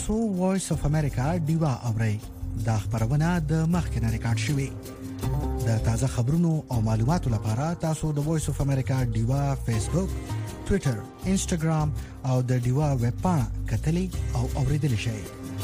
تاسو وایس اف امریکا دیوا اورئ دا خبرونه د مخکنه ریکارډ شوې د تازه خبرونو او معلوماتو لپاره تاسو د وایس اف امریکا دیوا فیسبوک ټوئیټر انسټاګرام او د دیوا ویب پاڼه کتلی او اوریدل شئ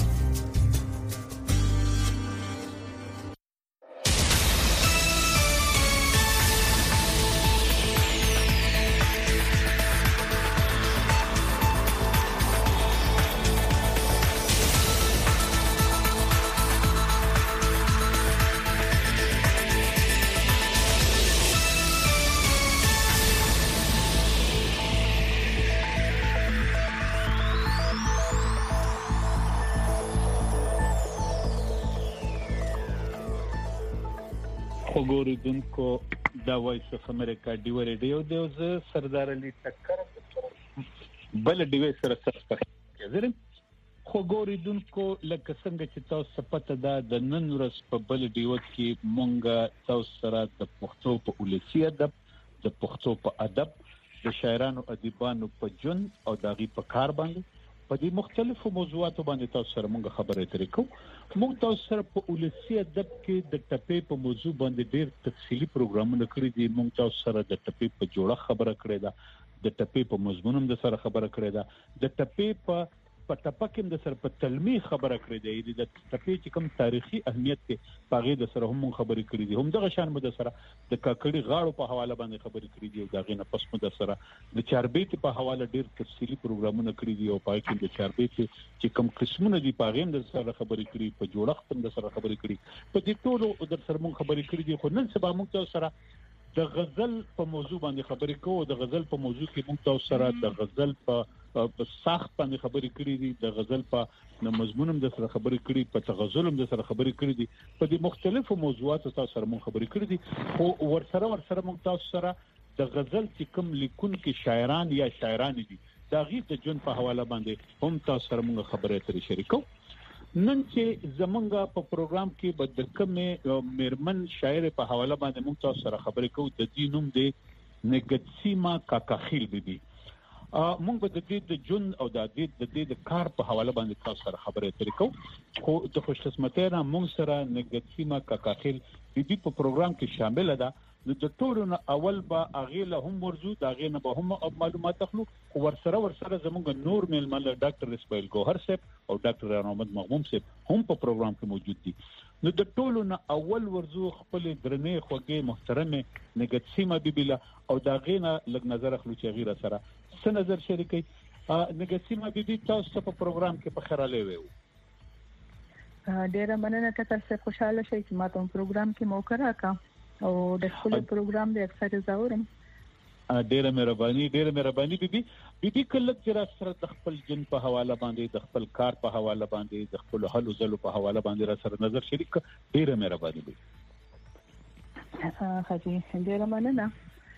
وګورئ دا وایس اف امریکا ډیو ریډیو د سردار علي ټکر بل ډیو سره څه زرم خو ګورئ دونکو لکه څنګه چې تاسو پته ده د نن ورځ په بل ډیو کې مونږه تاسو سره د پښتو په ولسی ادب د پښتو په ادب د شاعرانو ادیبانو په جون او داغي په کار باندې په دې مختلفو موضوعاتو باندې تاسو سره مونږ خبرې ترې کوو مونږ تاسو سره په ولسی ادب کې د ټپې په موضوع باندې ډېر تفصیلی پروګرامونه کړی دي مونږ تاسو سره د ټپې په جوړه خبره کړې ده د ټپې په مضمون هم د سره خبره کړې ده د ټپې په ټپه کې د سره په تلمی خبره کړې ده د ټپې چې کوم تاریخي اهمیت کې پاغې د سره هم خبرې کړې دي هم دغه شان مو د سره د کاکړي غاړو په حواله باندې خبرې کړې دي او دغه نه پس مو د سره د چاربېت په حواله ډېر تفصیلی پروګرامونه کړی دي او پای کې د چاربېت چې کوم قسمونه دي پاغې د سره خبرې کړې په جوړښت هم د سره خبرې کړې په دې ټولو د سره مون خبرې کړې دي خو نن سبا مونږ سره د غزل په موضوع باندې خبرې کوو د غزل په موضوع کې مونږ تاسو سره د غزل په ساخت باندې خبرې کړې دي د غزل په مضمون هم د سره خبرې کړې په تغزل هم د سره خبرې کړې دي په دې مختلفو موضوعاتو تاسو سره مونږ خبرې کړې دي خو ورسره مونږ تاسو سره د غزل چې کوم لیکونکي شاعران یا شاعران دي دا غي د جون په حواله باندې هم تاسو سره مونږ خبرې ترې شریکو نن چې زمونږ په پروګرام کې به د کومه میرمن شاعر په حواله باندې موږ تاسو سره خبرې کوو د دې نوم دی نګتسیما کاکاخیل بیبي موږ به د دې د جون او د دې د کار په حواله باندې تاسو سره خبرې ترې کوو خو د خوشقسمتۍ نه موږ سره نګتسیما کاکاخیل بیبي په پروګرام کې شامل ده نو د ټولو نه اول به اغه هم ورزو دا غي نه به هم معلومات اخلو او ورسره زموږ نور میلمه ډاکټر اسماعیل ګوهر صاحب او ډاکټر محمد مغموم صاحب هم په پروګرام کې موجود دي نو د ټولو نه اول ورزو خپل درنې خوږه محترمه نګتسیما بیبیلا او دا غي نه لږ نظر اخلو چې غیره سره څه نظر شریکي نګتسیما بیبي تاسو په پروګرام کې په خراله ویو ډیره مننه تاسو خوشاله شئ چې ما ته پروګرام کې موقع راکا او د خپل پروګرام د اکثر زاورم ډیره مهرباني بیبي کله چې سره د خپل جن په حواله باندې د خپل کار په حواله باندې د خپل حل او زلو په حواله باندې را سره نظر شریک ډیره مهرباني حاجی ډیره مننه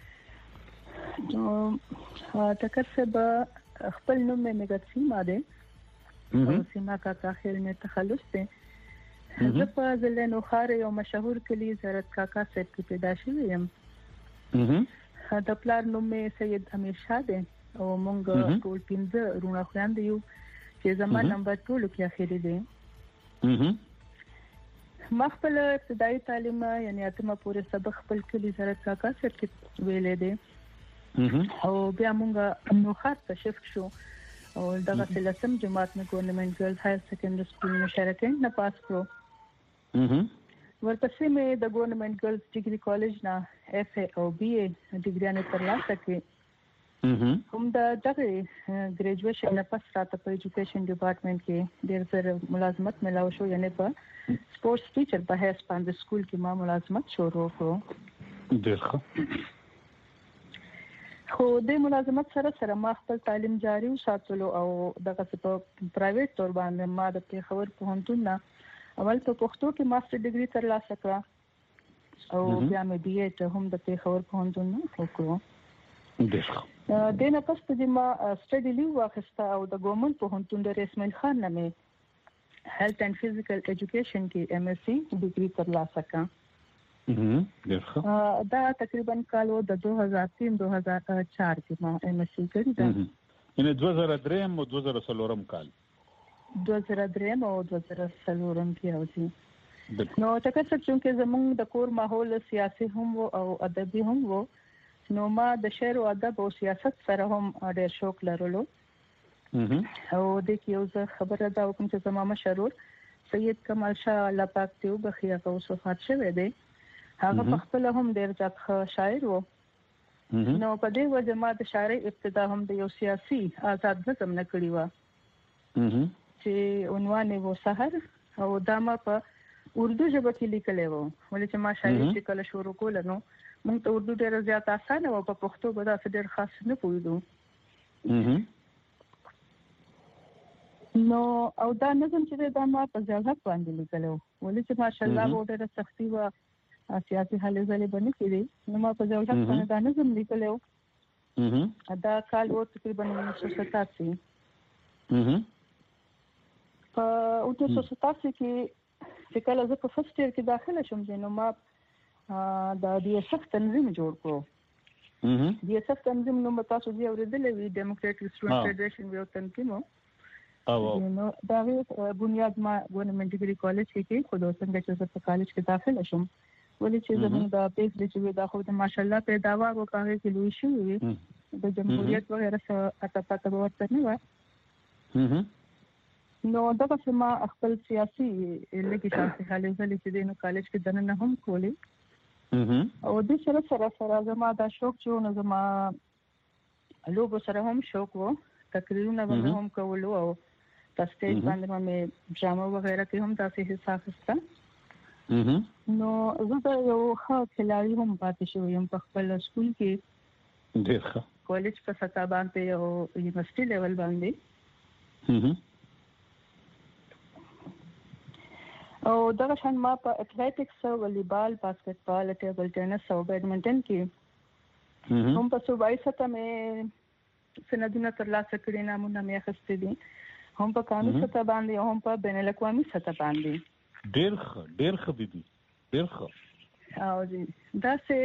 نو ټکر څه خپل نوم مې نګتسیما ده او سیما کاکاخیل نه تخلص ده زه په ځلنو خار یو مشهور کلی زرت کاکا صاحب کې پیدا شوم د پلار نوم مې سید امیر شاه ده او مونږ ټول 15 رونه خويند یو چې زموږ نمبر ټول کې اخیری ده مخبل ابتدایي تعلیم یعنی اتمه پورې سبق خپل کلی زرت کاکا صاحب کې ویلې ده او بیا مونږ نو خاص ته شفت شو او دغه لسم جماعت نه ګورنمنت ګرلز هایر سیکنډري سکول مشارکین نه پاس کړو ورپسې مې د ګورنمنت ګرلز ډیګري کالج نه اف ای او بی ای ډیګریانه ترلاسه کړې هم دغه ګریجویشن نه پس راته په ایجوکیشن ډپارټمنټ کې ډېر زر ملازمت ملاو شو یعنی په سپورتس ټیچر په هیڅ باندې سکول کې ما ملازمت شروع کړو ډېر خو د ملازمت سره ما خپل تعلیم جاری وساتلو او دغه په پرایویټ تور باندې ما د پیښور پوهنتون نه اول په پښتو کې ماستر ډیګري ترلاسه کړه او بیا مې بي ای ته هم د پیښور پوهنتون نه وکړو د نه پس ته ما سټډي لیو واخیسته او د ګورنمنت پوهنتون د رسمن خان نه مې هیلث اینڈ فزیکل ایجوکیشن کې ام ایس سی ډیګري ترلاسه کړه دا تقریبا کالو د 2003-2004 کې ما ام ایس سی کړی دا ان 2003 او 2004 کال 2003 او 2004 کې راځي. نو ټکر چې زموږ د کور ماحول سیاسي هم او ادبي هم وو، نو ما د شعر او ادب او سیاست سره هم ډېر شوق لرلو. او د کیو زه خبره دا کوم چې زما مشرور سید کمال شاه الله پاک ته وبخښي او وفات شوی دی. هغه په خپل هم ډېر ځات شاعر وو. نو په دې وجه ما د شاعرۍ ابتدا هم د یو سیاسي آزاد نظم نه کړی و چې عنوان یې و سحر، او دا ما په اردو ژبه کې لیکلی و. ولې چې ما شاعري چې کله شروع کوله نو موږ ته اردو ډېره زیاته اسانه وه، په پښتو به داسې ډېر خاص نه پوهېدو. نو او دا نظم چې دی دا ما په ضیاغت باندې لیکلی و، ولې چې ماشاءالله به ډېره سختي وه، سیاسي هلې ځلې به نه کېدې. نو ما په ضیاغت باندې دا نظم لیکلی و. دا کال و تقریبا 1987. په 1987 کې چې کله زه په فرست ایئر کې داخله شوم نو ما د DSF تنظیم جوړ کړو. DSF تنظیم نو تاسو دې اورېدلې وي، ډیموکراټک سټوډنټ فدریشن یو تنظیم و. نو دا بنیاد ما ګورنمنت ډیګري کالج کې خو دا څنګه چې زه په کالج کې داخله شوم، ولې چې زموږ د پیس د چې دا خو د ماشاءالله پیداوار وکړي چې لوی شوی وي د جمهوریت وغیرہ څخه پته ورته نه و. نو دا چې ما خپل سیاسي لګي شخصي حالې ځلې چې د کالج کې دننه هم کولې. او د سره زما دا شوق چې نو زما لوبو سره هم شوق وو، تقریرونه به هم کولو او په سټیج باندې مې ډرامه وغیرہ کې هم تاسو حصہ اخیسته. نو زه د یو ښه کھلاړي هم پاتې شوم یم په خپل سکول کې، ډېر ښه کالج په سطح باندې او یونیورسيټي لیول باندې. او دا شان ما په اټلیټکس، والیبال، باسکټبال، ټیبل ټینس او بیډمنټن کې هم په صوبایي سطح مې سندونه ترلاسه کړي، نامونه مې اخیستي دي، هم په قومي سطح باندې او هم په بین الاقوامي سطح باندې. ډېر ښه بیبي، ډېر ښه. او دا سه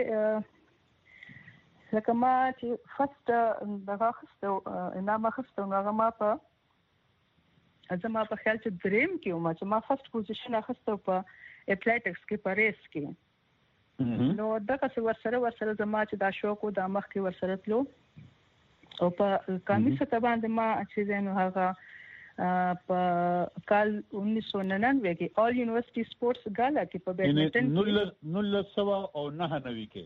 لکه ما چې فرست دغه اخیستو انعام اخیستو نو هغه ما په زما په خیال چې دریم کې وم چې ما فرست پوزیشن اخیستو په اټلیټکس کې، په ریس کې. نو دغه څه ورسره زما چې دا شوق و دا مخ کې ورسره تلو. او په قومي سطح باندې ما چې نو هغه په کال 1999 کې آل یونیورسيټي سپورتس ګالا کې په بیډمنټن 1999 کې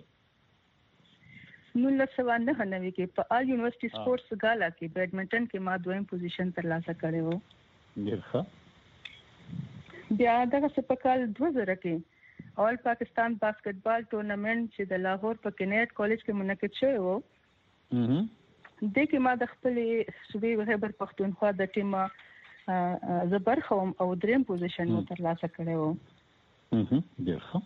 1999 کې په آل یونیورسيټي سپورتس ګالا کې بیډمنټن کې ما دویم پوزیشن ترلاسه کړی و. ډېر ښه. بیا دغه څه په کال 2000 کې آل پاکستان باسکټبال ټورنمنت چې د لاهور په کینیټ کالج کې منعقد شوی و، د کې ما د خپل صوبې خیبر پښتونخوا د ټیم زبرخه او دریم پوزیشن ترلاسه کړی و. ډېر ښه.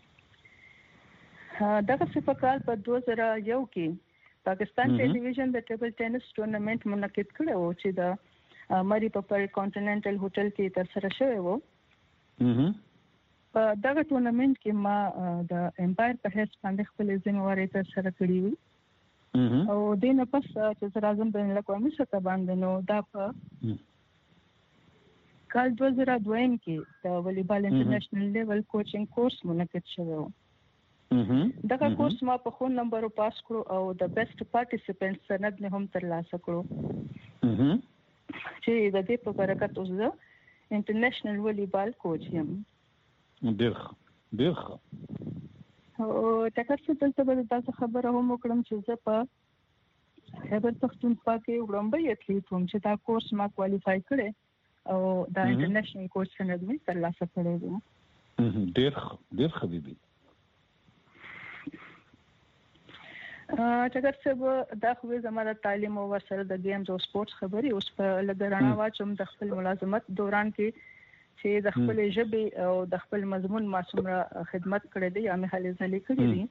دغه څه په کال په 2001 کې پاکستان ټلویزیون د ټیبل ټینس ټورنمنت منعقد کړی و چې د مری په کانټیننټل هوټل کې ترسره شوی و. په دغه ټورنمنت کې ما د امپایر په حیث باندې خپل ځینواري ترسره کړې وي. او دینه پس چې راځم بین الاقوامي سطح باندې نو دا په کال 2002 کې د والیبال انټرنیشنل لیول کوچینګ کورس منعقد شوی و. دغه کورس ما په خون نمبر پاس کړو او د بیسټ پارټیسیپینټ سند مې هم ترلاسه کړو چې د دې په برکت اوس زه انټرنیشنل والیبال کوچ یم. ډېر ښه. او ټکر څه دلته به تاسو خبره هم وکړم چې زه په خیبر پښتونخوا کې وړاندې اتلیټ وم چې دا کورس ما کوالیفای کړی او دا انټرنیشنل کوچ سند مې ترلاسه کړی دی. ډېر ښه بیبي. ټکر څه دا خو زموږ تعلیم او ورسره د گیمز او سپورتس خبري اوس په لګرانه واچوم د خپل ملازمت دوران کې چې د خپل ژبې او د خپل مضمون معصومه خدمت کړې دي یا مې هلې ځلې کړې دي.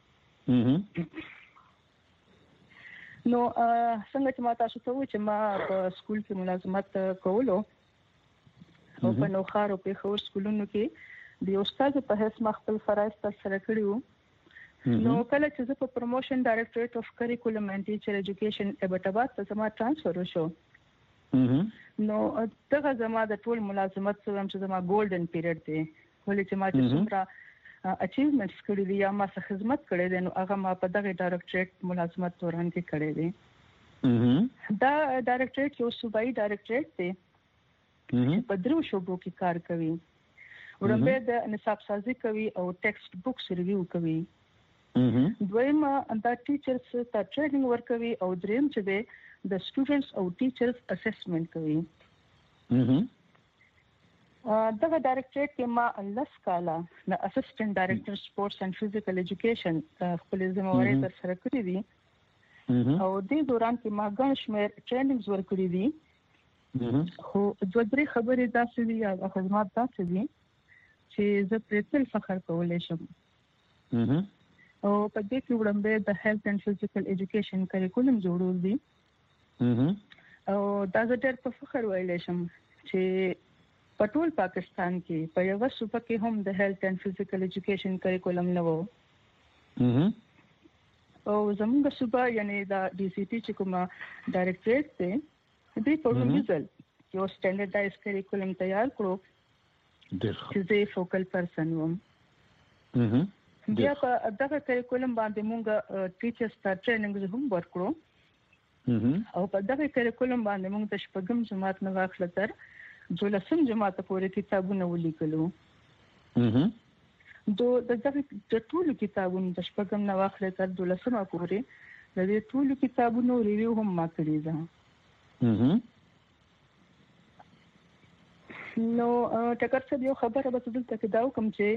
نو څنګه چې ما تاسو ته وایي چې ما په سکول کې ملازمت کولو او په نوخار او په خور سکولونو کې د استاد په حیث ما خپل فرایض سره کړی وو. نو کله چې زه په پروموشن ډایریکټریټ اف کریکولم اینڈ ټیچر ایجوکیشن ابټاباد ته زما ترانسفر وشو نو دغه زما د ټول ملازمت سره چې زما ګولډن پیریډ دی ولې چې ما چې څومره اچیومنټس کړی دي یا ما څه خدمت کړی دی نو هغه ما په دغه ډایرکټریټ ملازمت دوران کې کړی دی دا ډایرکټریټ یو صوبایي ډایرکټریټ دی په درو شوبو کې کار کوي ورته د نصاب سازي کوي او ټیکسټ بوکس ریویو کوي دویم دا ټیچرز ته ټریننګ ورکوي او دریم چې د سټوډنټس او ټیچرز اسسمنټ کوي دغه ډایرکټریټ کې ما لس کاله د اسسټنټ ډایرکټر سپورتس اینڈ فزیکل ایجوکیشن خپل ذمہواری تر سره کړې دي او دې دوران کې ما ګڼ شمېر ټریننګز ورکړي دي خو دوه درې خبرې داسې دي یا خدمات داسې دي چې زه پرې تل فخر کولی شم او په دې کې وړاندې د هیلث اینڈ فزیکل ایجوکیشن کریکولم جوړول دي او دا زه ډېر په فخر ویلی شم چې په ټول پاکستان کې په یو صوبه کې هم د هیلث اینڈ فزیکل ایجوکیشن کریکولم نه وو او زموږ صوبه یعنی دا ډي سي ټي چې کومه ډایرکټریټ دی دې په ورمزل یو سټانډرډایز کریکولم تیار کړو چې زه فوکل پرسن وم بیا په دغه کریکولم باندې موږ ټیچرز ته ټریننګ هم ورکړو او په دغه کریکولم باندې موږ د شپږم جماعت نه واخله تر 12م جماعت پورې کتابونه ولیکلو دغه ټول کتابونه د شپږم نه واخله تر 12م پورې د دې ټول کتابونو ریویو هم ما کړی ده نو ټکر څه یو خبره به دلته کې دا کوم چې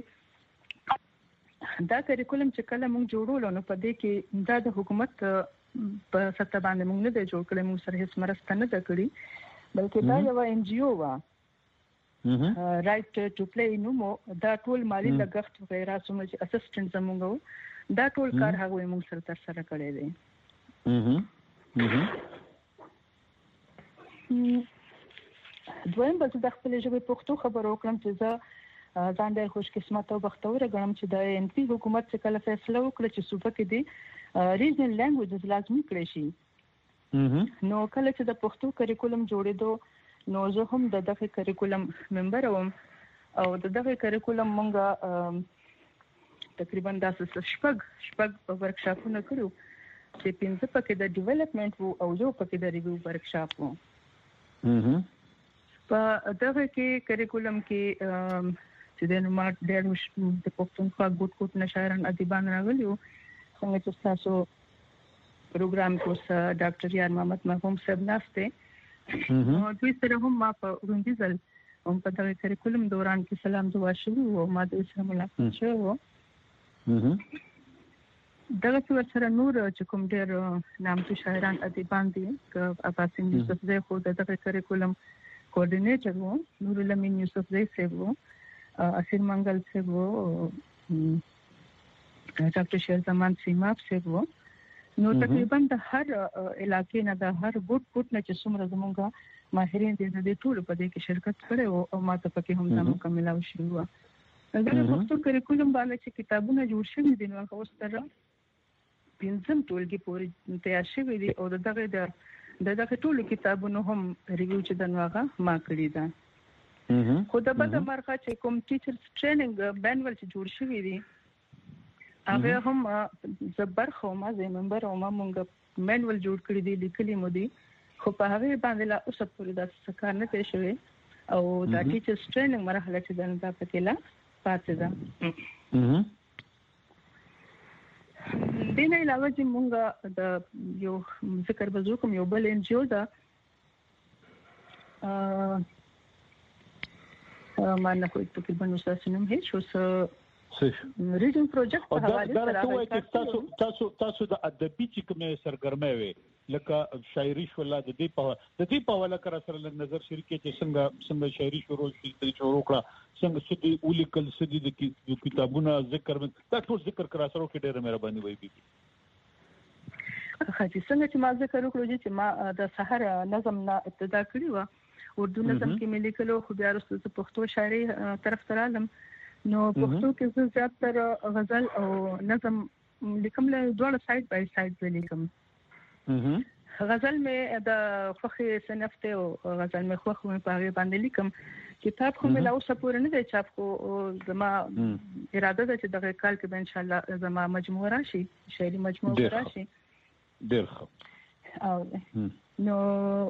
دا کریکولم چې کله موږ جوړول نو په دې کې دا د حکومت په سطح باندې موږ نه جوړ کړی موږ سره هیڅ مرسته نه کړې بلکې دا یو ان جی او وا رائټ ټو پلی نو دا ټول مالی لګښت وغیرہ سمجھ اسسټنټ زموږ دا ټول کار هغه موږ سره تر سره کړی دی دویم به د خپل ژبې پښتو خبرو وکړم چې زه ځان ډېر خوش قسمت او بختوره ګڼم چې د ان پی حکومت چې کله فیصله وکړه چې صوبه کې دي ریجنل لینګویجز لازمي کړی شي نو کله چې د پښتو کریکولم جوړېدو نو زه هم د دغه کریکولم ممبر وم او د دغه کریکولم مونږ تقریبا داسې شپږ ورکشاپونه کړو چې 5 پکې د ډیولپمنٹ وو او یو پکې د ریویو ورکشاپ وو په دغه کې کریکولم کې چې د نومات ډېر د پښتونخوا ګوټ نشایران ادیبان راغلیو څنګه چې تاسو پروګرام کوس ډاکټر یار محمد مرحوم صاحب ناشته نو دوی سره هم ما په وړاندیزل هم په دغه کریکولم دوران کې سلام دعا شروع او ما د سره ملاقات شو دغه څو سره نور چې کوم ډېر نامتو شاعران ادیبان دي ک اباسین یوسف زئی خو دغه کریکولم کوارډینیټر وو نور لمین یوسف زئی صاحب وو اسیر منګل صاحب وو ډاکټر شیر زمان سیماب صاحب وو نو تقریبا د هر علاقې نه د هر ګوټ نه چې څومره زمونږه ماهرین دي د ټول په دې کې شرکت کړي او ما ته پکې هم د مکمل او شروع و دغه پښتو کریکولم باندې چې کتابونه جوړ شوي دي نو هغه اوس تر 5 ټولګي پورې تیار شوي دي او دغه ټول کتابونو هم ریویو چې دنواغه ما کړی ده خو د بده مرغه چې کوم ټیچرز ټریننګ بینول چې جوړ شوي دي هغه هم زبر خو ما زې ممبر او ما مونږ مینول جوړ کړی دی لیکلي مو دي خو په هغه باندې لا اوس پورې د څه نه پېښ شوی او دا ټیچرز ټریننګ مرحله چې دا پکې لا پاتې ده دین علاوه چې مونږ د یو ذکر بزو کوم یو بل ان جی او دا ما نه کوئی تقریبا وساسنم هیڅ اوس ریډینګ پروجیکټ په حواله سره تاسو د ادبي چې کومه سرګرمه وي لکه شاعري شولا د دې په حواله کړه سره نظر شریکه چې څنګه شاعري شروع شي د شروع کړه څنګه سدي اولیکل سدي د کتابونو ذکر دا ټول ذکر کړه سره کې ډېر مهرباني وي بي خاطر څنګه چې ما ذکر وکړو چې ما د سحر نظم نه ابتدا کړی و اردو نظم کې مې لیکلو خو بیا وروسته پښتو شاعري طرف ته رالم نو پښتو کې زه زیاتره غزل او نظم لیکم له دواړه سایډ بای سایډ لیکم غزل مې د خوخي سنفته او غزل مې خوخ مې په هغه باندې لیکم. کتاب خو مې لا اوسه پورې نه دی چاپ کو. زما اراده ده چې دغه کال کې به ان شاء الله زما مجموعه راشي، شعري مجموعه راشي. ډېر ښه. او نو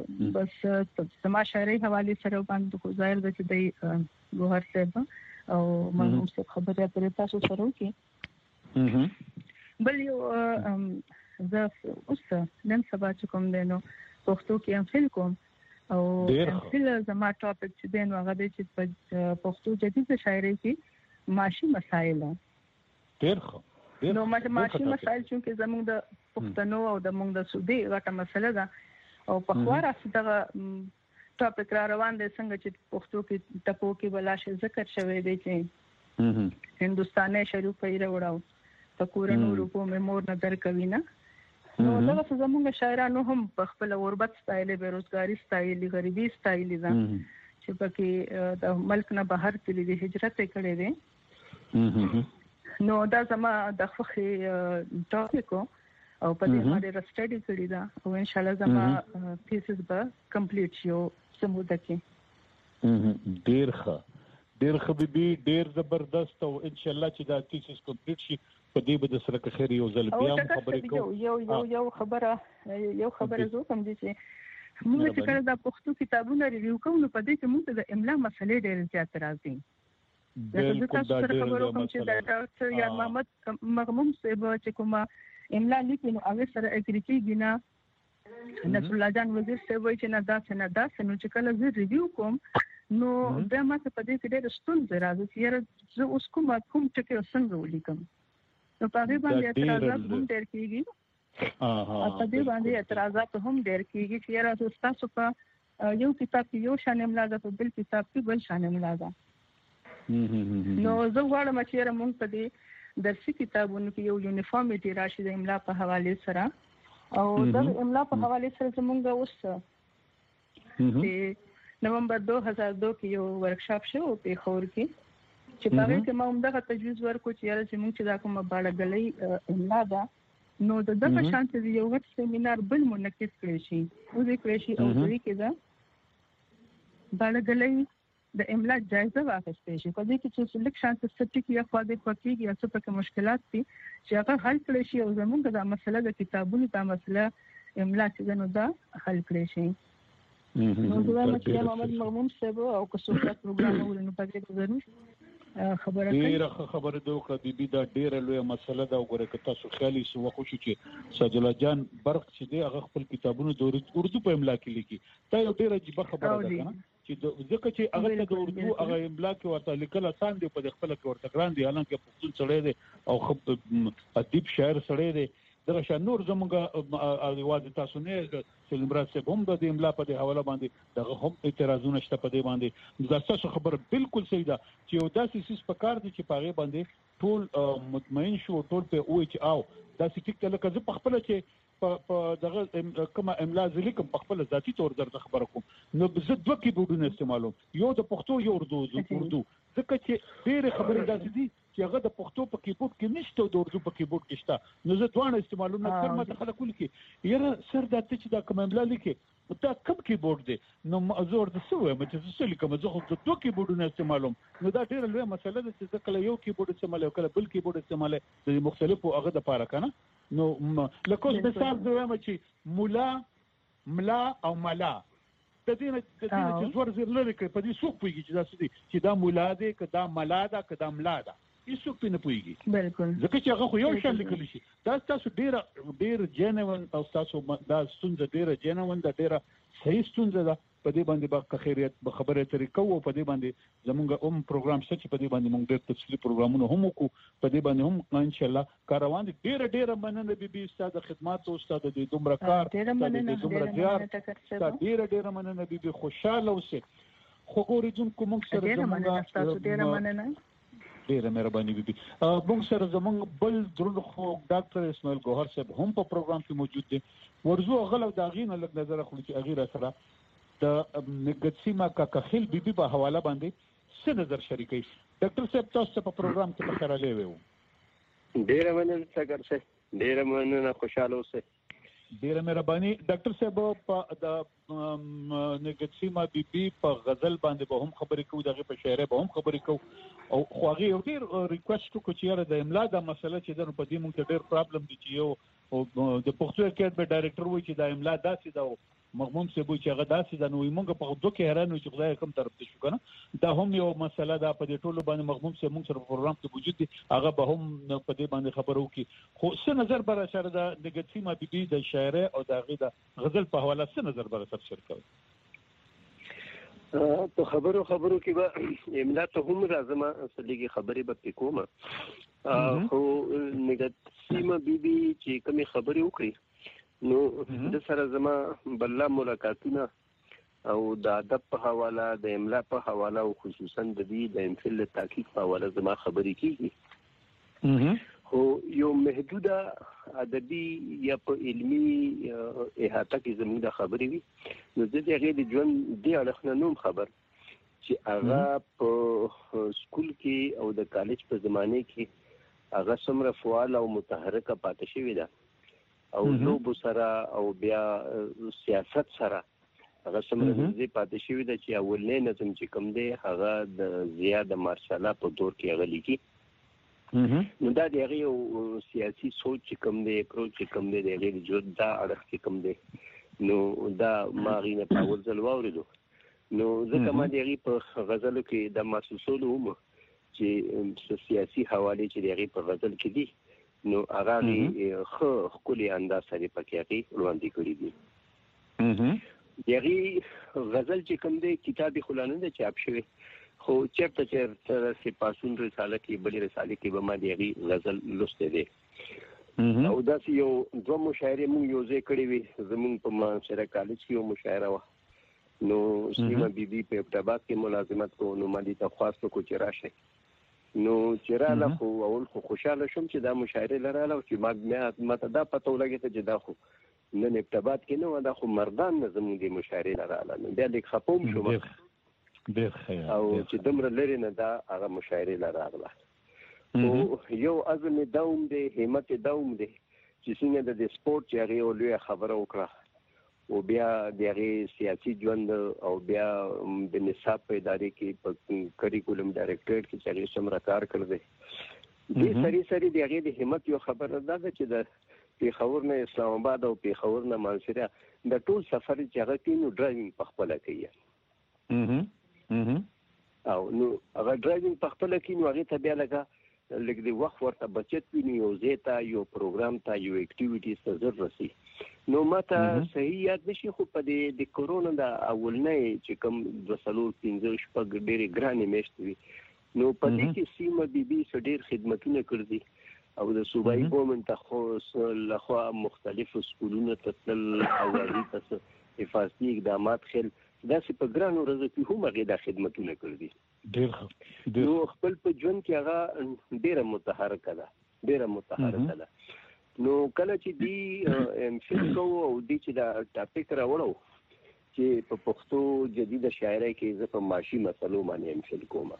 بس زما شاعري حواله سره باندې خو ظاهر ده چې د ګوهر صاحب او مرحوم صاحب خبره پرې تاسو سره وکړي. بل یو زه اوس نن سبا چې کوم دی نو پښتو کې امثال کوم او امثال زما ټاپک چې دی نو هغه دی چې په پښتو جدید شاعري کې معاشي مسائل ډېر ښه. نو معاشي مسائل چې زموږ د پښتنو او د موږ د سودي غټه مسله ده او په خواره دغه ټاپک را روان دي څنګه چې پښتو کې ټپو کې بلاشه ذکر شوی دی چې هندستاني شریف یې راوړاو په کورونو روپو مې مور نظر کوي نه. نو دا څه زموږ شاعرانو هم په خپل غربت سټایل، بیروزګاری سټایل، غریبي سټایل ده چې پکې د ملک نه بهر تللی دي، هجرت کړي دي. نو دا زما د خوخي ټاپک او په دې باندې راستډي کړی دا او ان شاء الله زما تھیسس به کمپلیټ شي سموده کې. ډیر ښه بیبي، ډیر زبردست او ان شاء الله چې دا تھیسس کمپلیټ شي په دې به د سره که خیر یو ځل بیا خبرې کوو. یو خبره زه کوم چې موږ چې کله د پښتو کتابونه ریویو کوو نو په دې کې موږ د املا مسلې ډېر زیات راځي. بالکل دا ډېر کوم چې د ډاکټر یا محمد مغموم صاحب چې کومه املا لیکي نو هغه سره اګری کېږي نه. نصر الله جان وزیر صاحب وایي چې نه دا نو چې کله زه ریویو کوم نو بیا ماته په دې کې ډېر ستونزې راځي چې زه اوس کوم ټکي څنګه ولیکم. نو په دې باندې اعتراضات هم ډېر کېږي. په دې باندې اعتراضات هم ډېر کېږي چې یاره تاسو په یو کتاب کې یو شان املا ده، په بل کتاب کې بل شان املا ده. نو زه غواړم چې یاره موږ په دې درسي کتابونو کې یو یونیفارمټي راشي د املا په حواله سره. او د املا په حواله سره زموږ اوس د نومبر 2002 کې یو ورکشاپ شو په خور کې چې په هغه کې ما هم دغه تجویز ورکو چې یاره چې موږ چې دا کومه باړګلۍ املا ده نو دغه شان چې یو غټ سیمینار بل منعقد کړی شي او دې کړی شي او دوی کې دا باړګلۍ د املا جایزه واخیستې شي. په دې کې چې لیک شان څه ټکی یا خو دې پکېږي یا څه پکې مشکلات دي چې هغه حل کړی شي او زموږ د مسله د کتابونو د مسله املا چې نو دا حل کړی شي. نو زه وایم چې محمد مغموم صاحب او کسوکا پروګرام ولنو په دې ضرور خبره کوي. ډیره خبره ده او بیبي دا ډیره لوی مسله ده. وګوره که تاسو خیالي سو وخت چې سجل جان برق چې دی هغه خپل کتابونه د اردو په املا کې لیکي. دا یو ډیره عجیب خبره ده کنه چې ځکه چې هغه د اردو هغه املا کې ورته لیکل آسان دی، په خپل کې ورته ګران دی، حالانکه پښتون سړی دی او خپ ادیب شاعر سړی دی. دغه شان نور زموږ اوازې تاسو نه سلیم راز صاحب هم د املا په دې حواله باندې دغه هم اعتراضونه شته په دې باندې. دا تاسو خبره بالکل صحیح ده چې یو داسې سیس په کار دي چې په هغه باندې ټول مطمئن شو، ټول په وایي چې او داسې ټیک لکه زه په خپل چې په دغه کومه املا ځلیکم په خپل ذاتی تور درته خبره کوم نو زه دوه کیبورډونه استعمالوم، یو د پښتو یو اردو ځکه چې ډېر خبرې داسې دي چې هغه د پښتو په کیبورډ کې نشته او د اردو په کیبورډ کې شته. نو زه دواړه استعمالوم نه کوم. ماته خلک ولیکي یاره سر دا ته چې دا کوم املا لیکي دا کوم کیبورډ دی؟ نو زه ورته څه وایم چې څه لیکم؟ زه خو د دوه کیبورډونه استعمالوم. نو دا ډېره لویه مسله ده چې زه کله یو کیبورډ استعمالوم کله بل کیبورډ استعمالوم د مختلفو هغه دپاره که نه. نو لکه اوس مثال زه وایم چې مولا، ملا او ملا د دې چې زور زیر لري کوي په دې څوک پوهېږي چې دا څه دي، چې دا مولا دی که دا ملا ده که دا ملا ده، هېڅوک پرې نه پوهېږي. بالکل ځکه چې هغه خو یو شان لیکلی شي. دا ستاسو ډېر جینون او ستاسو دا ستونزه ډېره جینون ده، ډېره صحیح ستونزه ده. په دې باندې به که خیریت به خبرې اترې کوو او په دې باندې زمونږ هم پروګرام شته چې په دې باندې موږ ډېر تفصیلي پروګرامونه هم وکړو. په دې باندې هم انشاءالله کار روان دي. ډېره مننه بیبي ستا د خدماتو، ستا د دې دومره کار، ستا د دې دومره زیار، ستا ډېره مننه بیبي. خوشحاله اوسې. خو اورېدونکو موږ سره ډېره مهرباني بیبي. موږ سره زموږ بل دروند خو ډاکټر اسماعیل ګوهر صاحب هم په پروګرام کې موجود دی. ورځو هغه د هغې نه لږ نظر اخلو چې هغې را سره د نګتسیما کاکا خیل بیبي په حواله باندې څه نظر شریکوي. ډاکټر صاحب تاسو په پروګرام کې پخیرالی وی. ډېره مننه سګر صاحب، ډېره مننه، خوشحاله اوسئ. ډیره مهرباني ډاکټر صاحب په د نګتسیما بیبي په غزل باندې به هم خبرې کوو دغه په شاعري به هم خبرې کوو او خو هغه یو ډیر ریکوست کو چې د املا د مسله چې د په دې موږ ډیر پرابلم دي چې یو د پښتو اکیډمي ډایریکټر وایي چې د املا داسې دا مغموم سبو چې هغه داسې د نوې مونږ په دوه کې حیران چې خدای کوم طرف ته شو کنه دا هم یو مسله ده په دې ټولو باندې مغموم سبو مونږ سره پروګرام کې موجود دي هغه به هم په دې باندې خبرو کې خو څه نظر بر سره د نګتسیما بیبي د شاعري او د غي د غزل په حواله څه نظر بر سره شیر کوي په خبرو کې به املا ته هم راځم اصلي خبرې به کوم خو نګتسیما بیبي چې کومه خبرې وکړي نو د سره زما بل ملاقاتونه او د ادب په حواله د املا په حواله او خصوصا د دې د امفل تحقیق په حواله زما خبرې کیږي خو یو محدوده ادبي یا په علمي احاطه کې زموږ د خبرې وي نو د دې غیر ژوند دی اړخنه نوم خبر چې هغه په سکول کې او د کالج په زمانه کې هغه څومره فعال او متحرکه پاتې شوې ده او لوب سره او بیا سیاست سره هغه څومره دې پاتې شوی د چې اولنې نظم چې کوم دی هغه د زیاده مارشالا په دور کې هغه لیکي نو دا د هغه سیاسي سوچ چې کوم دی اپروچ چې کوم دی د هغه جوړ دا اړخ کې کوم دی نو دا ماغینه په اول ځل واوریدو نو ځکه ما د هغه په غزلو کې د محسوسولو چې سیاسي حواله چې د هغه په غزل کې دي نو هغه خو خولي انداز سره پکې وړاندې کړی دي دغه غزل چې کوم دی کتابي خلانه د چاپ شوی خو چیرته سپاسون رساله کې بلې رساله کې به ما دغه غزل لوسته دي او دا یو دوه مشاعره مونږ یو ځای کړی وي زمونږ په معاشره کالج کې یو مشاعره و نو سیمه بیبي په ابتداء کې ملازمت کو نو مالي تخواست کو چې راشي نو چې رااله خو اول خو خوشاله شوم چې دا مشاعره لراله او چې ما ته دا پته ولګی چې دا خو نن ابتداء کې نو دا خو مردان نظم دي مشاعره لراله نو بیا لیک خپوم شوم ډیر خیر او چې دمر لري نه دا هغه مشاعره لراله او یو عزم دوم دی همت دوم دی چې څنګه د سپورت چې هغه ولې خبره وکړه او بیا دغه سیاسي ژوند او بیا د نصاب په ادارې کې په کریکولم ډایریکټریټ کې چې څومره کار کړی دی سری دغه د همت یو خبره ده چې د پیښور نه اسلام آباد او پیښور نه منصوره د ټول سفر چې هغه کینو ډرایوینګ په خپل کوي او نو هغه ډرایوینګ په خپل کینو هغه ته بیا لکه د وخت ورته بچت ویني یو زیتا یو پروګرام ته یو اکټیویټیز ته ضرورت رسی نو ماته صحیح یاد نشي خو په د کورونا د اولنې چې کوم 215 شپږ ډېرې ګرانې میاشتې وي نو په دې کې سیمه بیبي ډېر خدمتونه کړې او د صوبایي ګورنمنت خو لخوا مختلفو سکولونو ته تل اوازي تاسو حفاظتي اقدامات خل داسې په ګرانو ورځو کې هم هغه د خدمتونه کړې ډېر نو خپل په ژوند کې هغه ډېره متحرکه ده نو کله چې دی امفل کو او دی چې دا ټاپک راوړو چې په پښتو جدید شاعرۍ کې زه په معاشي مسلو باندې امفل کوم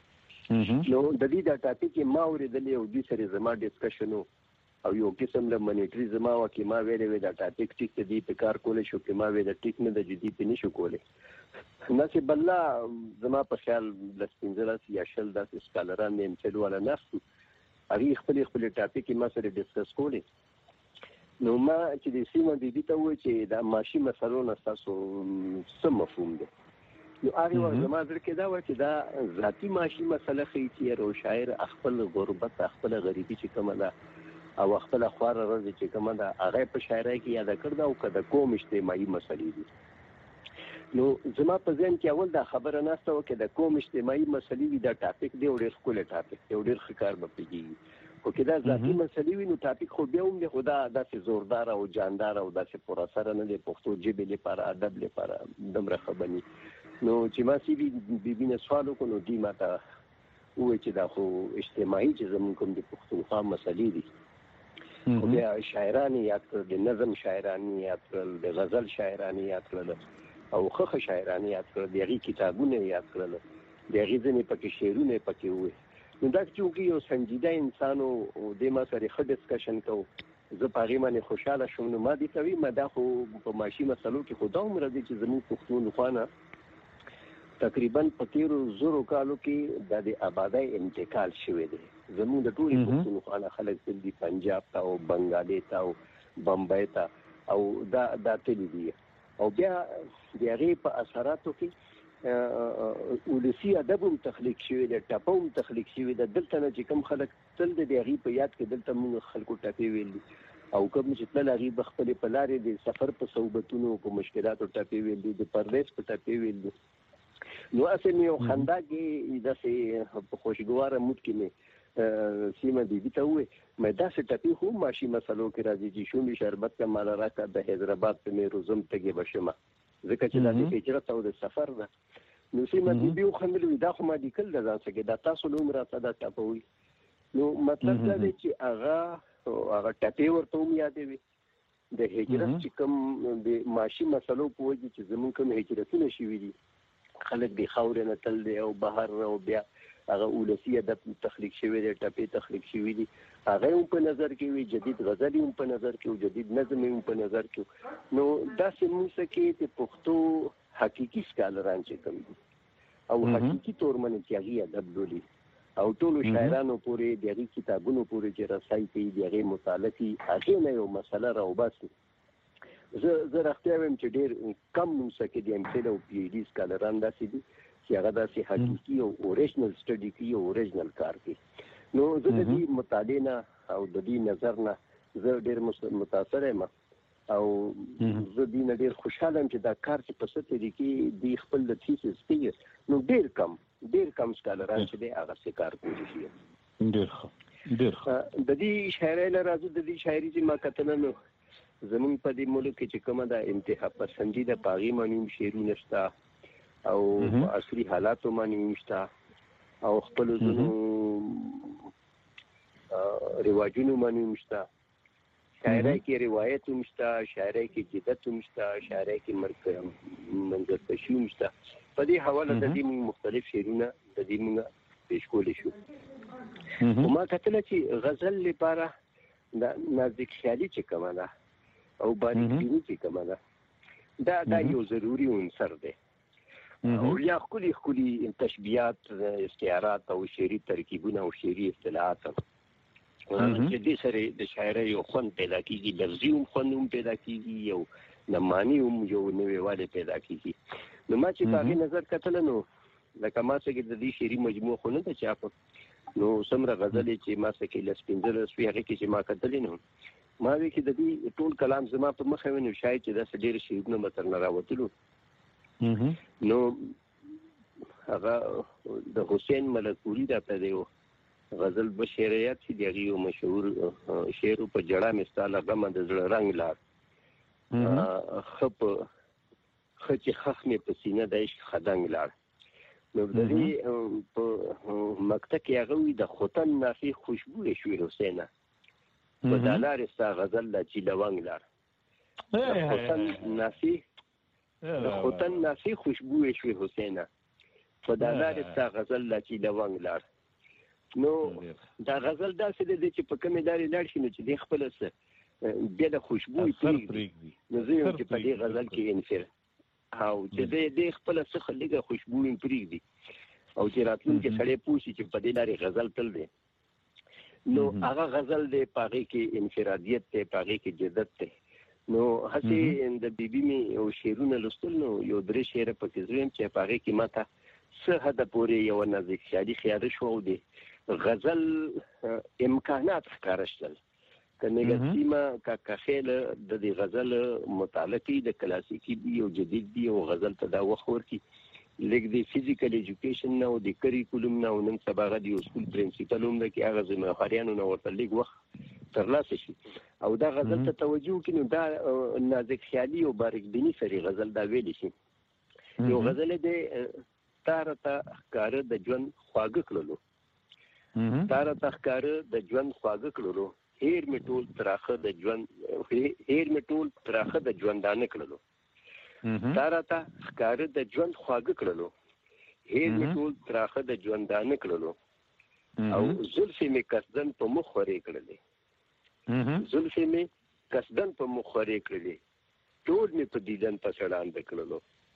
نو د دې دا ټاپک ما اوریدلې او د سره زما ډسکشن او یو قسم له منیټری زما واکې ما ویلې دا ټاپک چې دی په کار کولې شو کې ما وې د ټیک نه د جدي په نشو کولې نصیب الله زما په خیال د سپینځلس یا شل د سکالران نیم چې ولا نفس هغه خپل ټاپک ما سره ډسکس کولې نو ما چې د سیمه د دې ته و چې دا معاشي مسلو نه تاسو څه مفهوم ده نو هغه وخت زما ځکه دا و چې دا ذاتی معاشي مسله خي چې یو شاعر خپل غربت خپل غریبي چې کومه ده او خپل خوار راځي چې کومه ده هغه په شاعرۍ کې یاد کړدا او کده کوم اجتماعي مسلې دي نو زما په ذهن کې اول دا خبره نهسته و چې د کوم اجتماعي مسلې وي دا ټاپک دی ډېر خپل ټاپک دی ډېر ښکار به پیږي او کدا ذاتی مسلې وي نو ټاپک خو بیا هم دی خدا داسې زوردار او جاندار او داسې پر اثر نه دی پښتو ژبې لپاره ادب لپاره دمره خبرني نو چې ما سی بي نه سوال وکړو دی ماته و چې دا خو اجتماعي چې زموږ کوم د پښتونخوا مسلې دي خو بیا شاعران یاد کړل د نظم شاعران یاد کړل د غزل شاعران یاد کړل او خخ شاعران یاد کړل دغه کتابونه یاد کړل دغه ځنې پکې شعرونه پکې وې نو دا چې یو سنجیده انسان او د ما سره ښه ډسکشن کو زه پاغي باندې خوشاله شوم. نو ما دي کوي ما دا خو په ماشي مسلو کې خدا عمر دي چې زموږ پښتون خوانه تقریبا په 1300 کالو کې د آبادی انتقال شوی دی. زموږ د ټولي پښتون خوانه خلک دي پنجاب ته او بنگالي ته او بمبئی ته او دا تللی دي او بیا د هغې په اثراتو کې ولسي ادب هم تخلیق شوی دی، ټپه هم تخلیق شوی دی. دلته نه چې کوم خلک تل د هغې په یاد کې دلته موږ خلکو ټپې ویل دي او کوم چې تل هغې به خپلې په لارې د سفر په صحبتونو په مشکلاتو ټپې ویل دي، د پردیس په ټپې ویل دي. نو اسې مې یو خندا کې داسې په خوشګواره موډ کې مې سیمه بیبي ته وویل مې داسې ټپې خو ماشي مسلو کې راځي چې شومې شربت کا مالا راکړه د حیدرآباد په مې روزم تږې به شمه ځکه چې دا د هجرت او د سفر ده. نو سیمه بیبي وخندل دا خو ما لیکل د ځان څخه دا تاسو له عمره ته دا ټپوي. نو مطلب دا دی چې هغه ټپې ورته هم یادوي د هجرت چې کوم د ماشي مسلو په وجه چې زمونږ کوم هجرتونه شوي دي خلک د خاورې نه تل دی او بهر او بیا هغه ولسي ادب تخلیق شوی دی، ټپې تخلیق شوي دي، هغه هم په نظر کې وي، جدید غزل هم په نظر کې وي، جدید نظم هم په نظر کې. نو داسې موږ کې د پښتو حقیقي سکالران چې کوم دي او حقیقي تورمن چې هغې ادب لولي او ټولو شاعرانو پورې د هغې کتابونو پورې چې رسای کوي د هغې مطالعه کوي هغې نه یو مسله راوباسي. زه رښتیا وایم چې ډېر کم موږ کې د MPhil او PhD سکالران داسې دي چې هغه داسې حقیقي او اوریجنل سټډي کوي او اوریجنل کار کوي. نو زه د دې مطالعې نه او د دې نظر نه زه ډېر متاثر یم او زه دې نه ډېر خوشحاله یم چې دا کار چې په څه طریقې دوی خپل د تھیسس کوي نو ډېر کم سکالران چې دی هغه څه کار کوي شي. ډېر ښه د دې شاعرۍ نه راځو. د دې شاعري چې ما کتله نو زمونږ په دې ملک کې چې کومه د انتها پسندي د پاغي باندې هم شعرونه شته او عصري حالاتو باندې هم شته او خپل ځینو رواجونو باندې هم شته. شاعرۍ کې روایت هم شته، شاعرۍ کې جدت هم شته، شاعرۍ کې منظرکشي هم شته. په دې حواله د دې موږ مختلف شعرونه د دې موږ پیش کولی شو. ما کتله چې غزل لپاره د نازک خیالي چې کومه ده او باریکبیني چې کومه ده دا یو ضروري عنصر دی او یا ښکلي تشبیهات، استعارات او شعري ترکیبونه او شعري اصطلاحات چې دې سره د شاعرۍ یو خوند پیدا کېږي، لفظي هم خوند هم پیدا کېږي، یو نماني هم یو نوې والی پیدا کېږي. نو ما چې په هغې نظر کتله نو لکه ما څخه د دې شعري مجموعه خو نه ده چاپه نو څومره غزلې چې ما څخه 15 وي هغې کې چې ما کتلې نو ما وی کې د دې ټول کلام زما په مخه ونیو شاید چې داسې ډېر شعرونه به ترنه راوتلو. نو هغه د حسین ملکپوري راته دی غزل بشریات چې د هغې یو مشهور شعر په جړه مې ستا له غمه د زړه رنګ لاړ ښه چې خښ مې په سینه د عشق خدنګ لاړ. نو د دې په مقطع کې هغه وي د خوتن نافي خوشبویې شوې حسینه په دا لارې ستا غزل لا چې لونګ لاړ. د خوتن نافي خوشبویې شوې حسینه په دا لارې ستا غزل لا چې لونګ لاړ. نو دا غزل داسې دی چې په کومې لارې لاړ شي نو چې دی خپله څه بیا د خوشبوی پرېږدي. نو زه یم چې په دې غزل کې انفر او چې دی خپله څه لږه خوشبوی پرېږدي او چې راتلونکي سړی پوه شي چې په دې لارې غزل تل دی نو هغه غزل دی، په هغې کې انفرادیت دی، په هغې کې جدت دی. نو هسې د بیبي مې یو شعرونه لوستل نو یو 3 شعره پکې زه یم چې په هغې کې ما ته څه حده پورې یوه نازک خیالي ښکاره شو او د غزل امکانات ښکاره شول. که نګسیمه که کخیل د دې غزل مطالعه کوي د کلاسیکي دي او جدید دي او غزل ته دا وخت ورکړي لږ د فزیکل ایجوکیشن نه او د کریکولم نه او نن سبا هغه د یو سکول پرنسپل هم ده چې هغه ذمهوارانو نه ورته لږ وخت ترلاسه شي او دا غزل ته توجه وکړي نو دا نازک خیالي او باریکبیني سره غزل دا ویلی شي. یو غزل دی تاره ته ښکاره د ژوند خواږه کړلو، تاره ته ښکاره د ژوند خواږه کړلو، هیر مې ټول تراخه د ژوندانه کړلو. تاره ته ښکاره د ژوند خواږه کړلو، هیر مې ټول تراخه د ژوندانه کړلو او زلفې مې قصدن په مخ ورې کړلې. زلفې مې قصدن په مخ خورې کړلې ټول مې په دیدن په سړاند کړلو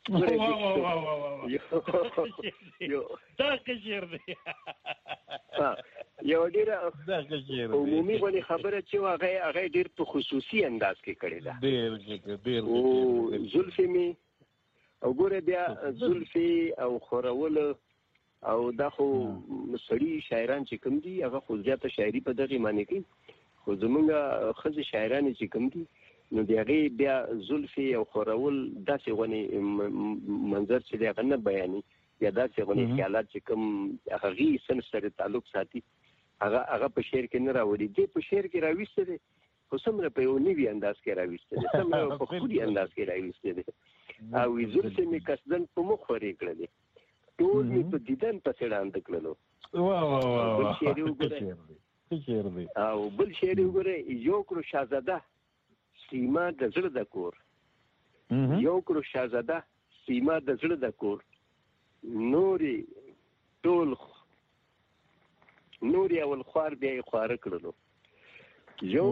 یو ډېره عمومي غونې خبره چې هغه ډېر په خصوصي انداز کې کړې ده زلفې مې او ګوره بیا زلفې او خورول او دا خو سړي شاعران چې کوم دي هغه خو زیاته شاعري په دغه معنی کوي خو زمونږ ښځې شاعران چې کوم دي نو د هغې بیا زلفې او خورول داسې غونې منظر چې دی هغه نه بیاني یا داسې غونې خیالات چې کوم هغې سن سره تعلق ساتي هغه په شعر کې نه راوړي دی په شعر کې راویسته دی خو څومره په یو نوي انداز کې راویسته دی څومره په ښکلي انداز کې راویسته دی او زلفې مې قصدن په مخ خورې کړلې ټول مې په دیدن پسې ړانده کړلو بل شعر وګورئ یو کړو شهزاده سیما د زړه د کور یو کړو شهزاده سیما د زړه د کور نورې ټول نورې اول خوار بیا یې خواره کړلو یو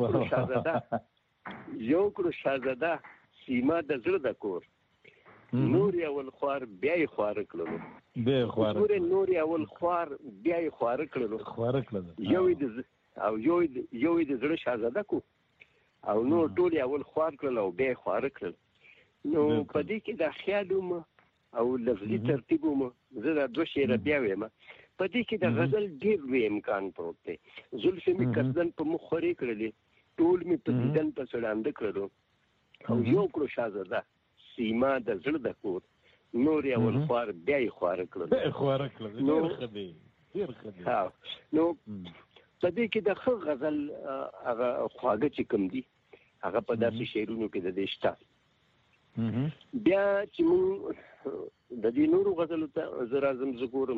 کړو شهزاده سیما د زړه د کور نورې اول خوار بیا یې خواره کړلو نورې اول خوار بیا یې خواره کړلو یو یې د زړه شهزاده کو او نو ټول اول خوار کړل او بیا خوار کړل نو په دې کې د خیال او لفظي ترتیب زه دا دوه شعر بیا وایم په دې کې د غزل ډېر لوی امکان پروت دی زلفې مې قصدن په مخ خورې کړلې ټول مې په دیدن پسې ړانده کړلو او یو کړو شهزاده سیما د زړه د کور نور اول خوار بیا یې خواره کړل نو په دې کې د ښه غزل هغه خواږه چې کوم دي هغه په داسې شعرونو کې د دې شته بیا چې موږ د دې نورو غزلو ته زه راځم زه ګورم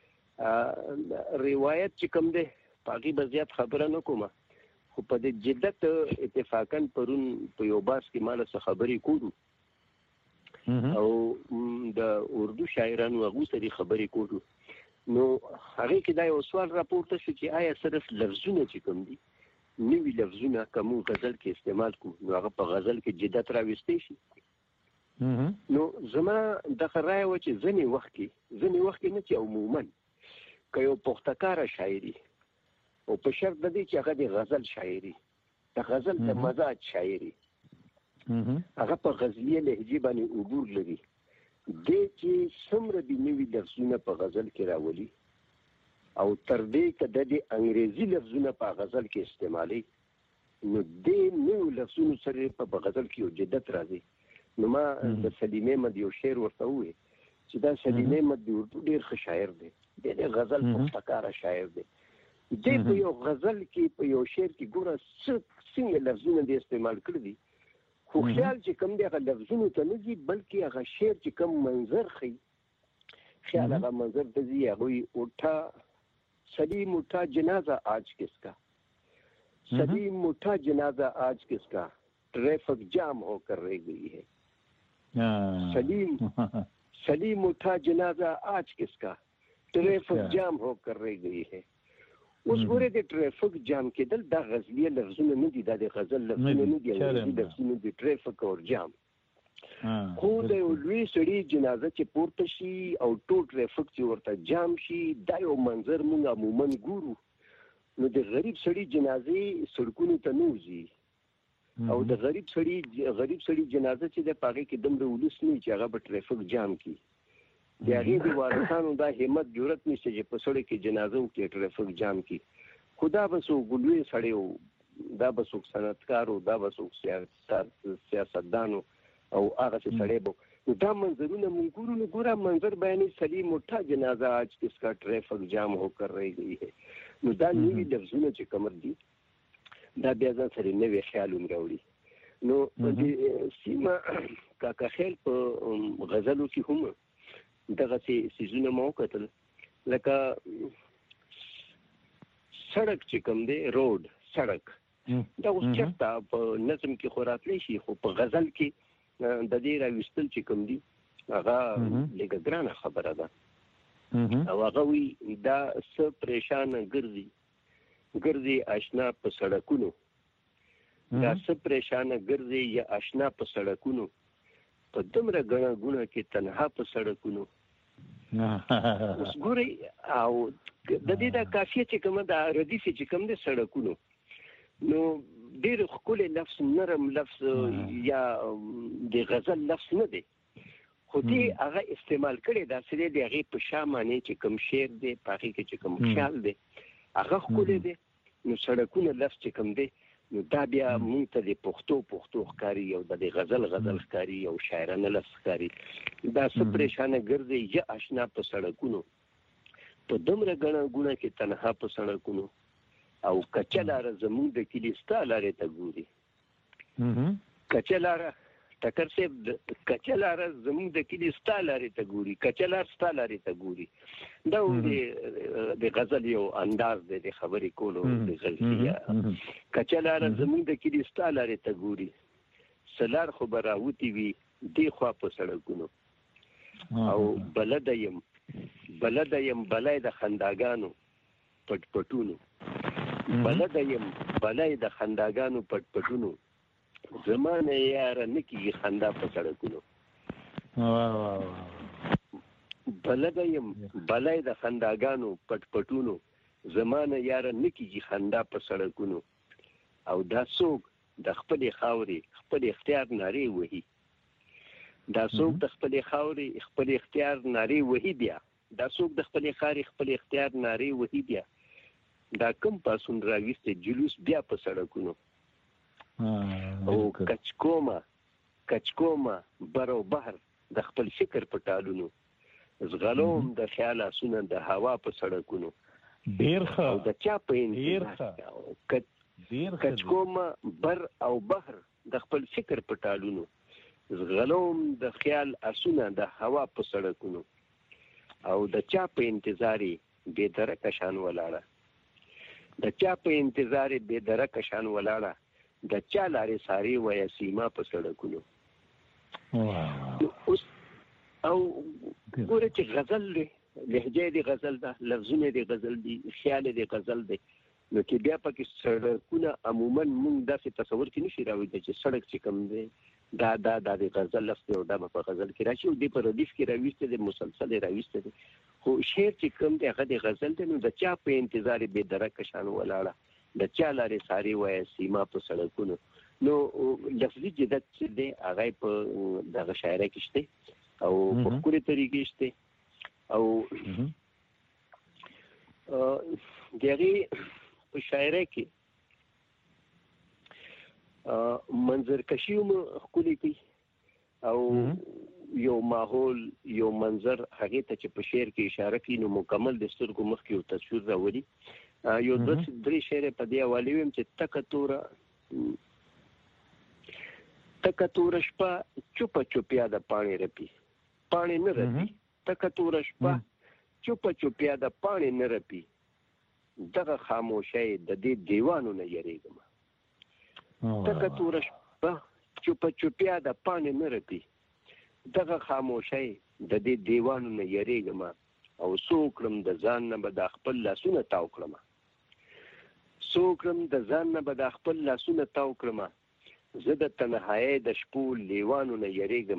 روایت چې کوم دی په هغې به زیات خبره نه کومه خو په دې جدت اتفاقا پرون په یو باس کې ما له څه خبرې کولو او د اردو شاعرانو هغو سره خبرې کولو نو هغې کې دا یو سوال راپورته شو چې آیا صرف لفظونه چې کوم دي نوي لفظونه که موږ غزل کې استعمال کړو نو هغه په غزل کې جدت راویستی شي نو زما دغه رایه وه چې ځینې وخت کې نه چې عموما که یو پختکاره شاعري او په شرط د دې چې هغه د غزل شاعري د غزل د مزاج شاعري هغه په غزلیه لهجې باندې عبور لري دې چې څومره د نوي لفظونه په غزل کې راولي او تر دې که د دې انګریزي لفظونه په غزل کې استعمالي نو دې نوي لفظونو سره په غزل کې یو جدت راځي نو ما د سلیم احمد یو شعر ورته وویل چې دا سلیم احمد د اردو ډېر ښه شاعر دی د غزل پختکاره شاعر دی دې په یو غزل کې په یو شعر کې ګوره څنګه لفظونه دې استعمال کړي دي خو خیال چې کوم دی هغه لفظونو ته نه ځي بلکې هغه شعر چې کوم منظر ښیي خیال هغه منظر ته ځي هغوی سلیم اٹھا جنازہ آج کس کا سلیم اٹھا جنازہ آج کس کا ٹریفک جام ہو کر رہ گئی ہے سلیم اٹھا جنازہ آج کس کا ټریفک جام هو کر رہ گئی ہے اوس ګوره د ټریفک جام کېدل دا غزلیه لفظونه نه دي دا د غزل لفظونه نه دي لفظونه دي ټریفک او جام خو د یو لوی سړي جنازه چې پورته شي او ټول ټریفک چې ورته جام شي دا یو منظر موږ عموما ګورو نو د غریب سړي جنازې سړکونو ته نه وځي او د غریب سړي جنازه چې د هغې کې دومره ولس نه وي چې هغه به ټریفک جام کړي د هغې د وارثانو دا همت جرأت نشته چې په سړک کې جنازه وکړي ټریفک جام کړي خو دا به څوک لوی سړی و دا به څوک صنعتکار و دا به څوک سیاستدان و او هغه څه سړی به نو دا منظرونه موږ ګورو نو ګوره منظر بیانې سلیم اٹھا جنازه آج کس کا ټریفک جام هو کر رہ گئی ہے نو دا نوي لفظونه چې کوم دي دا بیا ځان سره نوي خیال هم راوړي نو په دې سیمه کاکا خیل په غزلو کې هم دغسې څیزونه ما وکتل لکه سړک چې کوم دی روډ سړک دا اوس چېرته په نظم کې خو راتلی شي خو په غزل کې د دې راویستل چې کوم دي هغه لږه ګرانه خبره ده او هغه وی دا څه پریشانه ګرځي آشنا په سړکونو دا څه پریشانه ګرځي یا آشنا په سړکونو په دومره غنا غونه کې تنها په سړکونو اوس ګوري او د دې د کافیه چې کومه د ردیف چې کوم د سړکونو نو ډېر خپل لفظ نرم لفظ یا د غزل لفظ نه دی خو دې هغه استعمال کړي دا سره دی هغه په شامانه چې کوم شعر دی پاکي کې چې کوم خیال دی هغه خپل دی نو سړکونه لفظ چې کوم دی نو دا بیا مونږ ته د پښتو ښکاری او د غزل ښکاری او شاعرانه لفظ ښکاری دا څه پریشانه ګرځي یا آشنا په سړکونو په دومره غنا غونه کې تنها په سړکونو او کچلاره زموږ د کلیستا لارې ته ګوري کچلاره ټکر سیب کچلاره زموږ د کلیستا لارې ته ګوري کچلار ستا لارې ته ګوري دا د غزل یو انداز دی د خبرې کولو د غزلیه کچلاره زموږ د کلیستا لارې ته ګوري سلار خو به راوتي وي دی خوا په سړکونو او بلده یم بلای د خنداګانو پټپټونو بلده یم بلای د خنداګانو پټپټونو زمانه یاره نکیږي خندا په سړکونو بلده یم بلای د خنداګانو پټپټونو زمانه یاره نکیږي خندا په سړکونو او دا څوک د خپل خاورې خپل اختیار ناری وهي دا څوک د خپل خاورې خپل اختیار ناری وهي بیا دا څوک د خپل خاري خپل اختیار ناری وهي بیا دا کم پاسون راويسته جلوس بیا په سړکونو او کچکوما برو بحر د خپل فکر په ټالونو زغلوم د خیال اسونه د هوا په سړکونو ډیرخه او د چا په کچکوما بر او بحر د خپل فکر په ټالونو زغلوم د خیال اسونه د هوا په سړکونو او د چا په انتظاري بے درک شان ولاړه د چا په انتظاري بے درک شان ولاړه د چا لارې ساري ویا سیما په سړکونو او ګوره چې غزل لهجه دی غزل ده لفظونه دی غزل دي خیال دی غزل دی نو چې بیا پکې سړکونه عموما موږ داسې تصور کې نشي راوړی چې سړک چې کوم دی دا د غزل لفظ او دا په غزل کې راشي او د په ردیف کې راويسته دي مسلسل راويسته دي خو شعر چې کوم دی هغه د غزل دی نو د چا په انتظار به درک شان ولاړه د چا لارې ساري وای سیما په سړکونو نو لفظي جدت چې دی هغه په دغه شاعرۍ کې شته او په کومه طریقې شته او دغه په شاعرۍ کې منظر کشیوم خولي کوي او یو ماحول یو منظر هغه ته چې په شعر کې اشاره کوي نو مکمل د سترګو مخ کې یو تصویر راوړي یو د درې شعر په دی حواله ویم چې تک تور شپه چوپیا د پانی رپی پانی نه رپی تک تور شپه چوپیا د پانی نه رپی دغه خاموشي د دې دیوانو نه یریږم تک تور شپه چوپیا د پانی نه رپی دغه خاموشي د دې دیوانو نه یریږم او سوکرم د ځان نه به د خپل لاسونه تاو کړم سوکرم د ځان نه به د خپل لاسونه تاو کړم زه د تنهایی د شپو لیوانو نه یریږم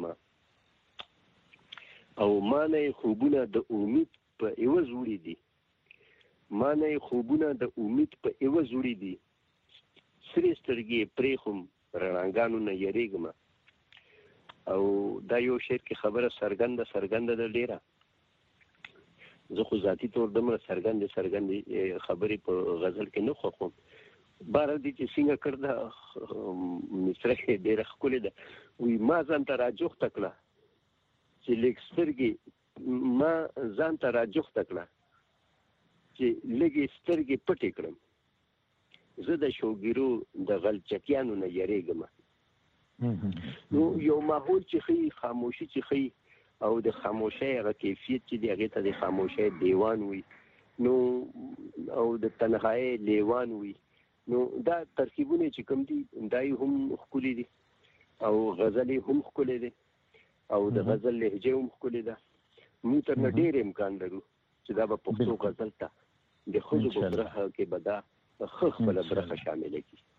او مانه خوبونه د امید په ایوز وړي دي مانه خوبونه د امید په ایوز وړي دي سری سترګې پریخم رڼاګانو نه یریږم او دا یو شعر کې خبره سرګنده د ډیره زه خو ذاتی طور دمره سرګند خبرې په غزل کې نه خوښوم بار دي چې څنګه کړدا مصره کې ډېر ښکلې ده وی ما ځان ته راجوخت کړه چې لګسترګي ما ځان ته راجوخت کړه چې لګي سترګي پټې کړم زه د شوګیرو د غلچکیانو نه یریږم نو یو ماحول چې خي خاموشي چې خي او د خاموشۍ هغه کیفیت چې دی هغه ته د خاموشۍ دیوان وي نو او د تنهایی لیوان وي نو دا ترکیبونه چې کوم دي دای هم خولي دي او غزلې هم خولي دي او د غزل لهجه هم خولي ده موږ تر ډېر امکان لرو چې دا په پښتو غزل ته د خلکو برخه کې بدا خپل برخه شامل کړي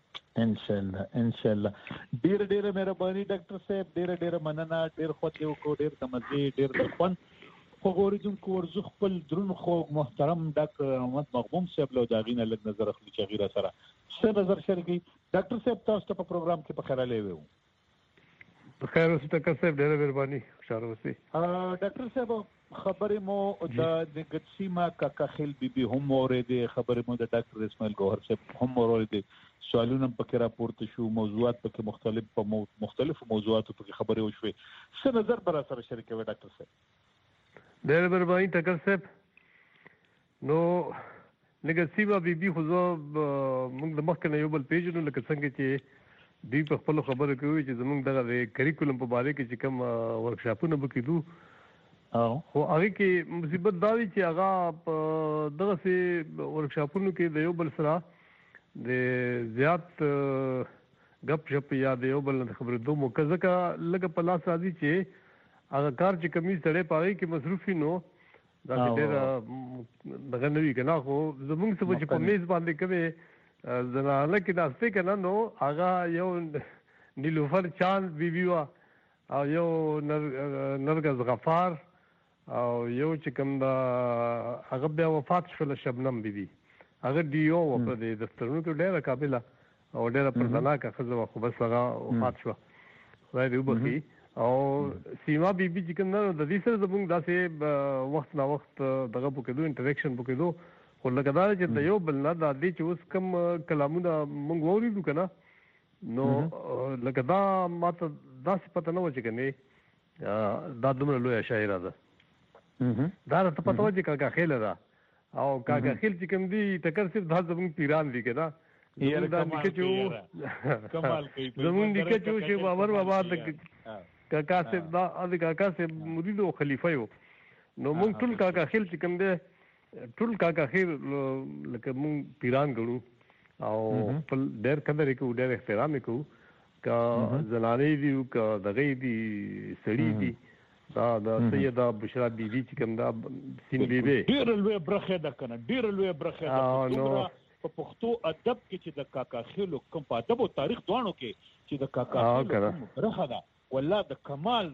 ان شاء الله ډیر مهرباني ډاکټر صاحب ډیر مننه ډیر خوښ یو کو ډیر د مزه ډیر د خوان خو ګوریدونکو ورزخ خپل درون خو محترم ډاکټر محمد مغموم صاحب له داغینه لږ نظر اخلي چې غیره سره څه نظر شریکي ډاکټر صاحب تاسو ته په پروګرام کې په خیر لې وو په خیر اوسه ډاکټر صاحب ډیر مهرباني خوشاله اوسئ ډاکټر صاحب خبرې مو د ګتسیما کاکاخیل بیبي هم اورېدې خبرې مو د ډاکټر اسماعیل ګوهر صاحب هم اورېدې سوالونه پکې راپورته شو موضوعات پکې مختلفو موضوعاتو پکې خبرې وشوي څه نظر پر سره شریکوي ډاکټر صاحب ډېر مهرباني ډاکټر صاحب نو نګسیما بیبي خو موږ د مخکې نه یو بل پیژنو لکه څنګه چې دوی په خپل خبره کوي چې زموږ دغه کریکولم په باره کې چې کوم ورکشاپونه به کېدو خو هغه کې مصیبت دا وي چې هغه په دغه سي ورکشاپونو کې د یو بل سره د زیات غپ شپ یا د یو بل خبرې دوه موقع ځکه لکه په لاس راځي چې هغه کار چې کمی سره پاره کې مصروفي نو دا ډېر دغه نوی کنه خو زموږ څه چې په میز باندې کوي زنانه کې داسته کنه نو هغه یو نیلوفر چاند بیبي وا او یو نرګز غفار او یو چې کوم دا هغه بیا وفات شول شبنم بیبي هغه دیو په دې دفترونو کې ډېر قابله او ډېر پردناکه خزه خو بس هغه وفات شو خدای دې وبخي او سیما بیبي چې کوم د دې سره زموږ داسې وخت نا وخت دغه پکې انټریکشن پکې خو لکه دا چې د یو بل نه د دې چې اوس کوم کلامونه موږ وورېدو کنه نو لکه دا ماته داسې پته نه و چې کنه دا دومره لویه شاعره ده دا راته پته و چې کاکا خیل ده او کاکا خیل چې کوم دي ټکر صرف دا زموږ پیران دي کنه زموږ نیکه چې بابر بابا د کاکا صاحب دا د کاکا صاحب مرید او خلیفہ یو نو موږ ټول کاکا خیل چې کوم دی ټول کاکا خیر لکه مونږ پیران ګڼو او خپل ډېر قدر یې کوو ډېر احترام یې کوو که زنانې دي که دغه دي سړي دي دا د سیده بشرا بیبي چې کوم دا سین بیبي ډېره لویه برخه ده که نه ډېره لویه برخه ده په پښتو ادب کې چې د کاکا خیلو کوم په ادب او تاریخ دواړو کې چې د کاکا خیلو برخه ده والله د کمال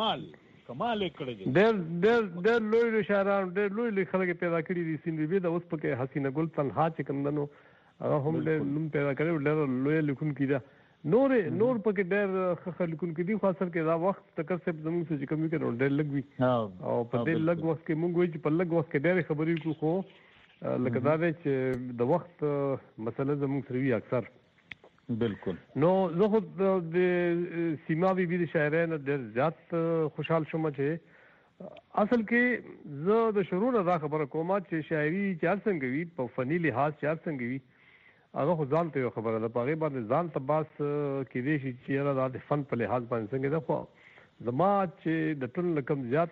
ډېر لوی شاعران ډېر لوی خلک پیدا کړي دي سین بیبي د اوس پکې حسینه ګل تنها چې کوم دنو هغه هم ډېر نوم پیدا کړی ډېر لوی لیکونکي ده نور پکې ډېر ښه لیکونکي دي خو اصل کې دا وخت ټکر صاحب زموږ چې کوم کې ډېر لږ وي او په دې لږ وخت کې موږ وایو چې په لږ وخت کې ډېرې خبرې کوو خو لکه دا دی چې د وخت مسله زموږ سره وي اکثر بالکل نو زه خو د سیما بیبي د شاعرانو ډېر زیات خوشحال شوم چې اصل کې زه د شروع نه دا خبره کوم چې شاعري چې هر څنګه وي په فني لحاظ چې هر څنګه وي هغه خو ځان ته یو خبره ده په هغې باندې ځان ته باس کېدی شي چې یاره دا د فن په لحاظ باندې څنګه ده خو زما چې د ټول نه کم زیات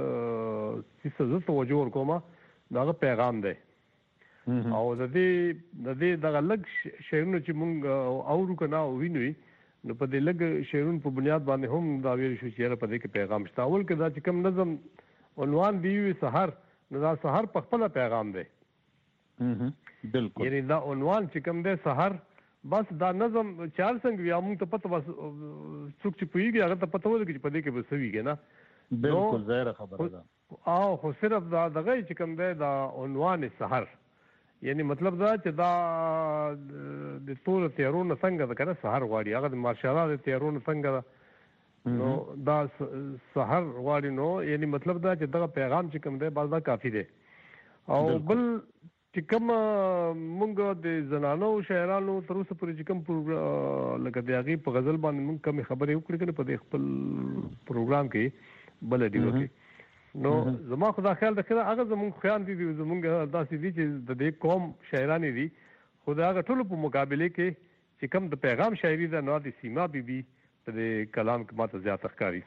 څه زه توجه ورکوم د هغه پیغام دی او د دې دغه لږ شعرونه چې مونږ اورو که نه وینو نو په دې لږ شعرونو په بنیاد باندې هم دا ویل شو چې په دې کې پیغام شته اول کې دا چې کوم نظم عنوان دی وي سحر نو دا سحر په خپله پیغام دی بالکل یعنی دا عنوان چې کوم دی سحر بس دا نظم چار څنګه وي موږ ته پته بس څوک چې پوهېږي هغه ته پته ولګي چې په دې کې به څه وي که نه بالکل ظاهره خبره ده او خو صرف دا دغه چې کوم دی دا عنوان سحر یعنی مطلب دا چې دا د ټولو تیارونو څنګه ده که نه سحر غواړي هغه د ماشاءالله د تیارونو څنګه ده نو دا سحر غواړي نو یعنی مطلب دا چې دغه پیغام چې کوم دی بس دا کافي دی او بل چې کوم مونږ د زنانو شاعرانو تر اوسه پورې چې کوم لکه د هغې په غزل باندې مونږ کمې خبرې وکړې که نه په دې خپل پروګرام کې بله ډیوه کې نو زما خو دا خیال ده که هغه زمونږ خویان دي زمونږ داسې دي چې د دې قوم شاعرانې دي خو د هغه ټولو په مقابلې کې چې کوم د پیغام شاعري ده نو د سیما بیبي په دې کلام کې ماته زیاته ښکاري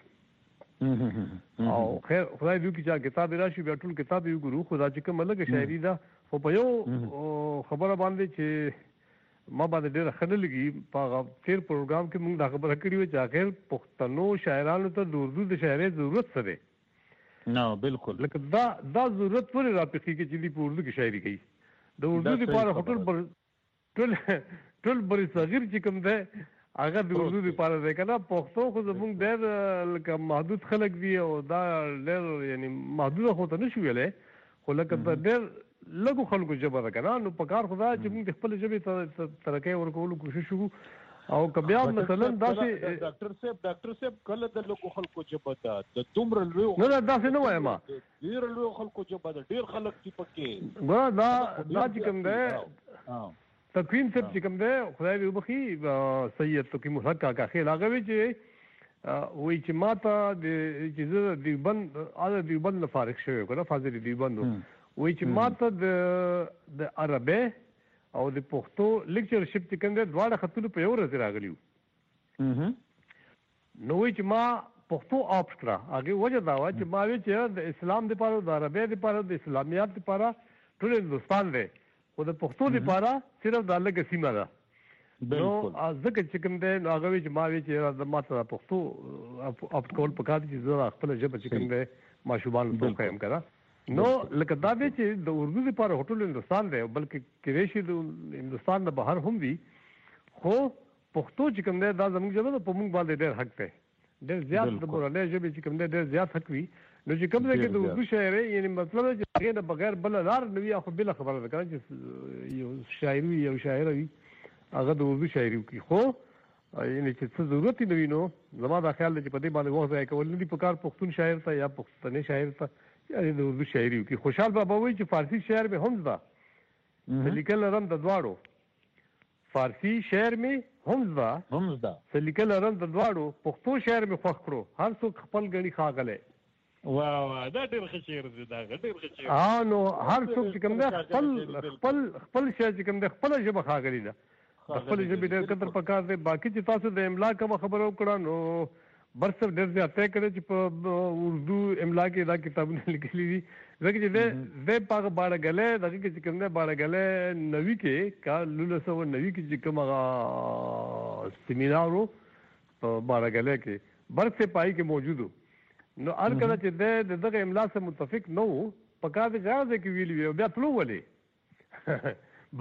او خیر خدای دې وکړي چې کتاب راشي بیا ټول کتاب یې وګورو خو دا چې کومه لږه شاعري ده خو په یو خبره باندې چې ما باندې ډېره ښه نه لګي په هغه تېر پروګرام کې موږ دا خبره کړې وه چې آخر پښتنو شاعرانو ته د اردو د شاعرۍ ضرورت څه دی نه بالکل لکه دا ضرورت ولې راپېښېږي چې دوی په اردو کې شاعري کوي د اردو دپاره خو ټول بری صغیر چې کوم دی هغه د اردو لپاره دی کنه. پښتو خو زموږ ډېر لکه محدود خلک دي او دا ډېر یعنی محدود خو ته نشو ویلی خو لکه ډېر لږو خلکو ژبه ده کنه. نو په کار خو دا چې موږ د خپل ژبې ته ترقی ورکولو کوشش وکړو او که بیا مثلا داسې ډاکټر صاحب کله د لږو خلکو ژبه ده د دومره لویو نه داسې نه وایم ډېر لویو خلکو ژبه ده ډېر خلک دي پکې ګوره دا چې کوم دی تقویم صاحب چې کوم دی خدای دې وبخي سید تقیم الحق کاکا خیل هغه وی چې وایي چې ما ته چې زه دیوبند نه فارغ شوی کنه فاضل دیوبند وایي چې ما ته د عربی او د پښتو لیکچرشپ چې کوم دی دواړه خطونه په یو ورځ راغلیو. نو وایي چې ما پښتو آپټ کړه هغې وجه دا وه چې ما وی چې د اسلام دپاره د عربی دپاره د اسلامیات دپاره ټول هندوستان دی خو د پښتو دپاره صرف دا لږه سیمه ده. نو ځکه چې کوم دی نو هغه وی چې ما وی چې ما ته پښتو آپټ کول پکار دي چې زه خپله ژبه چې کوم دی ماشومانو ته وښیم که نه. نو لکه دا دی چې د اردو دپاره ټول هندوستان دی بلکې کیدای شي د هندوستان نه بهر هم وي خو پښتو چې کوم دی دا زموږ ژبه ده په موږ باندې ډېر حق دی ډېر زیات د مورنۍ ژبې چې کوم دی ډېر زیات حق وي. نو چې کوم ځای کې د اردو شاعرۍ یعنې مطلب دی چې هغې نه بغیر بله لار نه وي خو بله خبره ده که نه چې یو شاعر وي یو شاعره وي هغه د اردو شاعري وکړي خو یعنې چې څه ضرورت یې نه وي نو زما دا خیال دی چې په دې باندې وخت ضایع کول نه دي په کار پښتون شاعر ته یا پښتني شاعر ته یا د اردو شاعري وکړي. خوشحال بابا وایي چې فارسي شعر مې هم زده څه لیکل لرم د دواړو فارسي شعر مې هم زده څه لیکل لرم د دواړو پښتو شعر مې خوښ کړو هر څوک خپل ګڼي ښاغلی. واه دا ډېر ښه شعر دی دا ډېر ښه شعر نو هر څوک چې کوم دی خپل شعر چې کوم دی خپله ژبه ښاغلي ده د خپلې ژبې ډېر قدر پکار دی. باقي چې تاسو د املا کومه خبره وکړه نو برصف ډېر زیاتی کړی چې په اردو املا کې دا کتابونه لیکلي دي ځکه چې دی په هغه باړهګلی دغه کې چې کوم دی باړهګلی 90 کې کال 1990 کې چې کوم هغه سیمینار و په باړهګلی کې برصف پای کې موجود و. نو هر کله چې دی د دغه املا سره متفق نه و په کار دی چې هغه ځای کې ویلي وي او بیا تلو ولې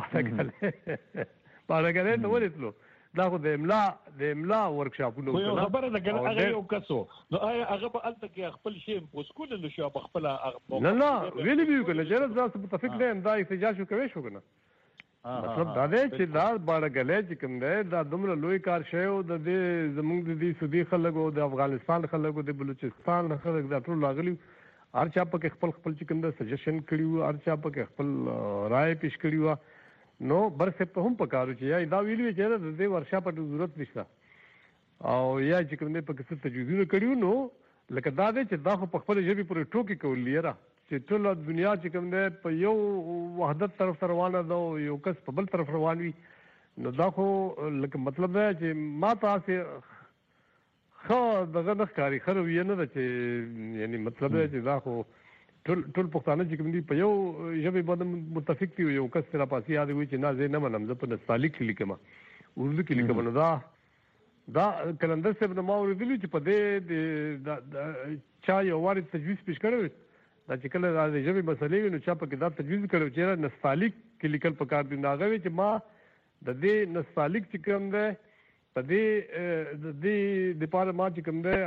باړهګلی ته ولې تلو دا خو د املا ورکشاپونه خو یو خبره ده که هغه یو کس و نو آیا هغه به هلته کې خپل شی امپوز کولی شو په خپله نه ویلي به وي که نه چې زه متفق نه یم دا احتجاج کوی شو که نه. مطلب دا دی چې دا باړهګلی چې کوم دی دا دومره لوی کار شوی و د دې زموږ د دې سودي خلک او د افغانستان خلک او د بلوچستان خلک دا ټول راغلي هر چا پکې خپل چې کوم دی سجیشن کړي وو هر چا پکې خپل رایه پیش کړي وه. نو برصف ته هم پکار و چې یا دا ویلي وي چې د دې ورشا په ضرورت نشته او یا چې کوم دی پکې څه تجویزونه کړي وو. نو لکه دا دی چې دا خو په خپلې ژبې پورې ټوکې کول یاره چې ټوله دنیا چې کوم دی په یو وحدت طرف ته روانه ده او یو کس په بل طرف روان وي نو دا خو لکه مطلب دی چې ما ته هسې ښه دغه نه ښکاري ښه رویه نه ده چې یعنې مطلب دی چې دا خو ټول پښتانه چې کوم دي په یو ژبې باندې متفق دي یو کس را پاسې یاد وي چې نه زه نه منم زه په نستعلیق کې لیکم اردو کې لیکم. نو دا کلندر صاحب نه ما اورېدلي چې په دې چا یو وارې تجویز پیش کړی دا چې کله د ژبې مسلې وي نو چا پکې دا تجویز کړی چې نستعلیق کې لیکل پکار دي. نو هغه وی چې ما د دې نستعلیق چې کوم دی په دې دپاره ما چې کوم دی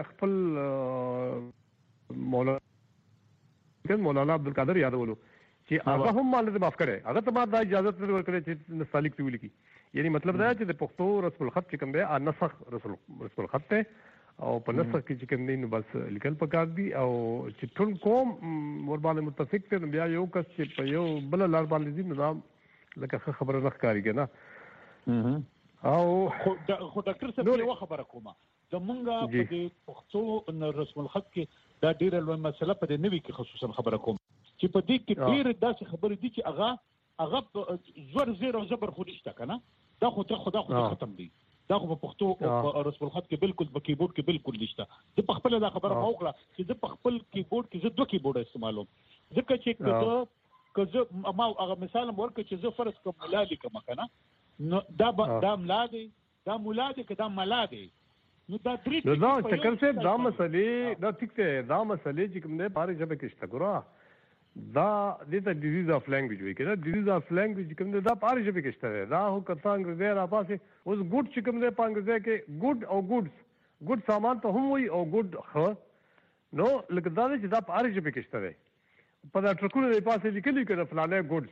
خپل مولانا عبدالقادر یادولو چې هغه هم ما نه معاف کړی هغه ته ما دا اجازت نه ورکړی چې نستعلیق ته ولیکي. یعنی مطلب دا چې د پښتو رسم الخط چې کوم دی نسخ رسم الخط دی او په نسخ کې چې کوم دی نو بس لیکل پکار دي او چې ټول قوم ورباندې متفق دی نو بیا یو کس چې په یو بله لار باندې ځي نو دا لکه ښه خبره نه ښکاري که نه. او خو ډاکټر صاحب یوه خبره کومه زمونږ په دې پښتو رسم الخط کې دا ډېره لویه مسله په دې نوي کې خصوصا خبره کوم چې په دې کې ډېرې داسې خبرې دي چې هغه زور زیر او زبر خو نشته که نه دا خو ختم دي دا خو په پښتو او رسم الخط کې بالکل په کیبورډ کې بالکل نشته. زه په خپله دا خبره ما وکړه چې زه په خپل کیبورډ کې زه 2 کیبورډ استعمالوم ځکه چې که زه ما هغه مثال هم ورکړه چې زه فرض کوم ملا لیکم که نه نو دا ملا دی دا مولا دی که دا ملا دی نو دا درې دا چکر صاحب دا مسلې دا ټیک دی دا مسلې چې کوم دی په هرې ژبه کې شته ګوره دا دته ډیزیز اف لانګویج وی کنه ډیزیز اف لانګویج کوم دا پاره شپه کې شته دا هو کته انګریزي را پاسه اوس ګډ چې کوم دی پانګزه کې ګډ او ګډ سامان ته هم وي او ګډ خ نو لکه دا چې دا پاره شپه کې شته په دا ټرکونو دی پاسه لیکلي کړه فلانه ګډس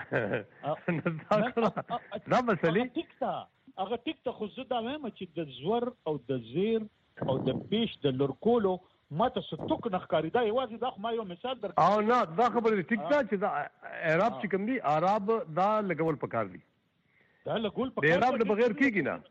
دا مسلې هغه ټیک ته خو زه دا وایم چې د زور او د زیر او د پیش د لورکولو ماته ستوک نخکاری دا یوازې دا خو ما یو مثال درک او نه دا خبره ټیک ده چې دا عرب چې کوم دي عرب دا لګول پکار دي دا لګول پکار د عرب د بغیر کیږي نه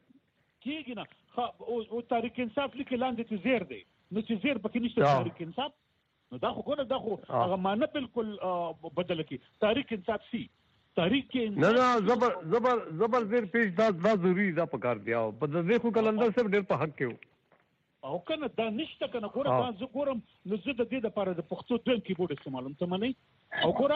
او تاریخ انصاف لیکي لاندې ته زیر دی نو چې زیر پکې نشته تاریخ انصاف نو دا خو ګوره دا خو هغه معنی بالکل بدل کی تاریخ انصاف سی تاریخ کې نه زبر زیر پیش دا ضروری دا پکار دی او په دې خو کلندر سره ډېر په حق کې او کنه دا نشته کنه ګوره دا زه ګورم نو زه د دې لپاره د پښتو دویم کیبورډ استعمالوم ته منئ او ګوره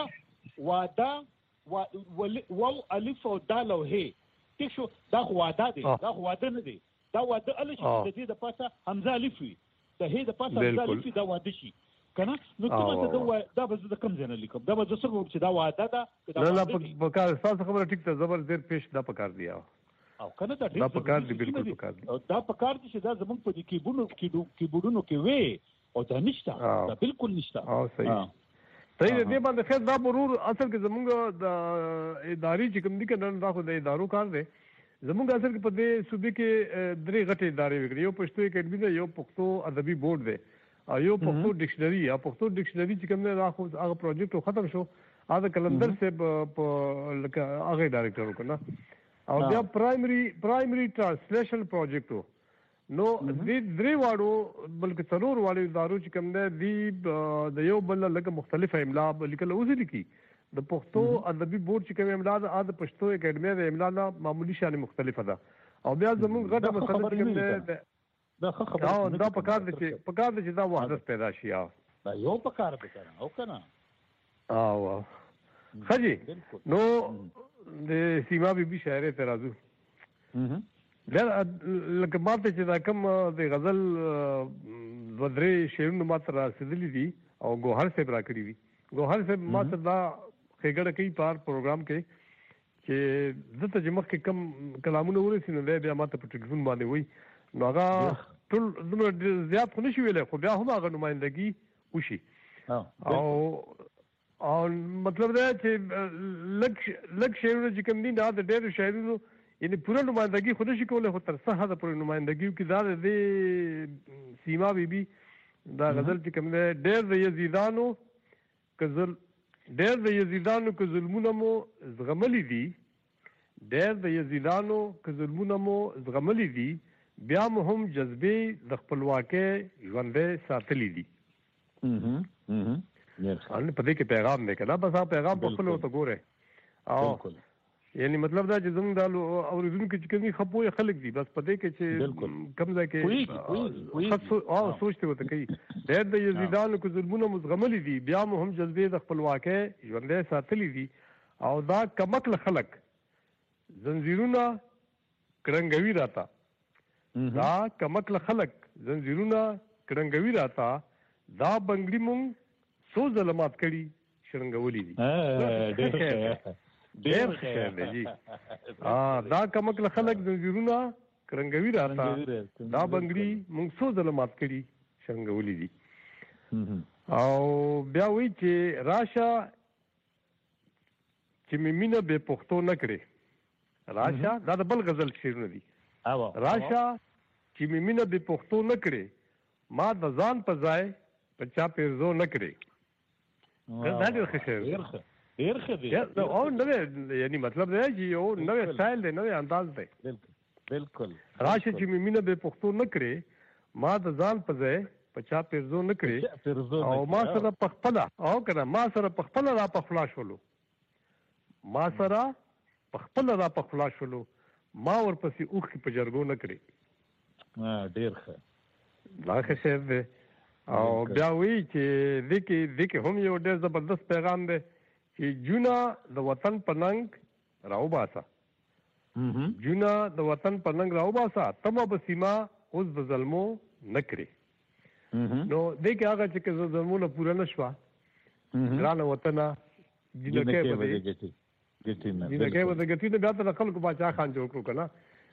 واده واو الف او دال او ه ټیک شو دا خو واده دی دا خو واده نه دی دا واده الف د دې د پاسه حمزه الف وي د ه د پاسه حمزه الف دا واده شي کنه نو ته دا به زه کوم ځای نه لیکم دا به زه څنګه چې دا واده ده نه پکار تاسو خبره ټیک ته زبر زیر پیش دا پکار دی او کنه دا دا پکار دی بالکل پکار دی دا پکار دي چې دا زمونږ په دې کیبورډونو کې وي او دا نشته دا بالکل نشته او صحیح دې باندې خیر دا مرور اصل کې زمونږ د اداري چې کوم دي کنه دا خو د ادارو کار دی زمونږ اصل کې په دې صوبې کې درې غټې ادارې وکړي یو پښتو اکیډمي ده یو پښتو ادبي بورډ دی او یو پښتو ډکشنري یا پښتو ډکشنري چې کوم نه راخو هغه پروجیکټ ختم شو هغه کلندر سے په لکه هغه ډایرکټر وکړه او بیا پرایمري ټرانسلیشن پروجیکټ نو دې درې واړو بلکې څلور واړو ادارو چې کوم نه دی د یو بل لکه مختلف املا لیکل اوسې لیکي د پښتو ادبي بورډ چې کوم املا ده د پښتو اکیډمي د املا نه معمولی شان مختلفه ده او بیا زموږ غټه مسله چې کوم نه دا خبره دا پکار دي چې دا وحدت پیدا شي دا یو پکار دی کنه او کنه او خجی نو د سیما بیبي شاعر ته راځو لکه ماته چې دا کوم د غزل ودرې شعرونه ماته راسېدلي دي او ګوهر صاحب راکړي دي ګوهر صاحب ماته دا ښېګړه کوي په پروګرام کې چې دته چې مخکې کم کلامونه ورسي نو بیا ماته په ټلیفون باندې وایي نو هغه ټول دومره زیات خو نشي ویلی خو بیا هم هغه نمایندګي وشي او مطلب دا چې لږ شعرونه چې کوم دي دا د ډېرو شاعرونو یعنې پوره نمایندګي خو نشي کولی خو تر څه حده پورې نمایندګي وکړي دا د دې سیما بیبي دا غزل چې کوم دی ډېر د یزیدانو که ظلمونه مو زغملي دي ډېر د یزیدانو که ظلمونه مو زغملي دي بیا مو هم جذبې د خپلواکۍ ژوندی ساتلي دي په دې کې پیغام دی که نه بس هغه پیغام په خپل ورته ګوره او یعنی مطلب دا چې زموږ دا اورېدونکي چې کوم خپوی خلک دي بس په دې کې چې کوم ځای کې سوچ ته ورته کوي ډېر د یزیدانو که ظلمونه مو زغملي دي بیا مو هم جذبې د خپلواکۍ ژوندی ساتلي دي او دا کمکله خلک زنځیرونه کړنګوي راته دا کمکله خلک زنځیرونه کړنګوي راته دا بنګړي مونږ څو ظلمات کړي شرنګولي دي ډېر خیر دی جی دا کمکله خلک زنځیرونه کړنګوي راته دا بنګړي مونږ څو ظلمات کړي شرنګولي دي او بیا وایي چې راشه چې مې مینه بې پښتو نه کړې راشه دا د بل غزل شعرونه دي راشه چې مې مینه بې پښتو نه کړې ما د ځان په ځای په چا پیرزو نه کړې دا ډېر ښه شعر ډېر ښه دی او نوې یعنی مطلب دی چې یو نوې سټایل دی نوې انداز دی بالکل راشه چې مې مینه بې پښتو نه کړې ما د ځان په ځای په چا پیرزو نه کړې او ما سره په خپله او که نه ما سره په خپله را په خلا شولو ما سره په خپله را په خلا شولو ما ورپسې اوښکې په جرګو نه کړې ډېر ښه دا ښه شعر دی او بیا وایي چې دې کې هم یو ډېر زبردست پیغام دی چې جونه د وطن په ننګ راوباسه جونه د وطن په ننګ راوباسه تمه به سیما اوس د ظلمو نه کړې نو دې کې هغه چې ظلمونه پوره نه شوه ګران وطن جنکه به ګټي نه جنکه به ګټي نه بیا ته خلکو باچا خان جوړ کړو کنه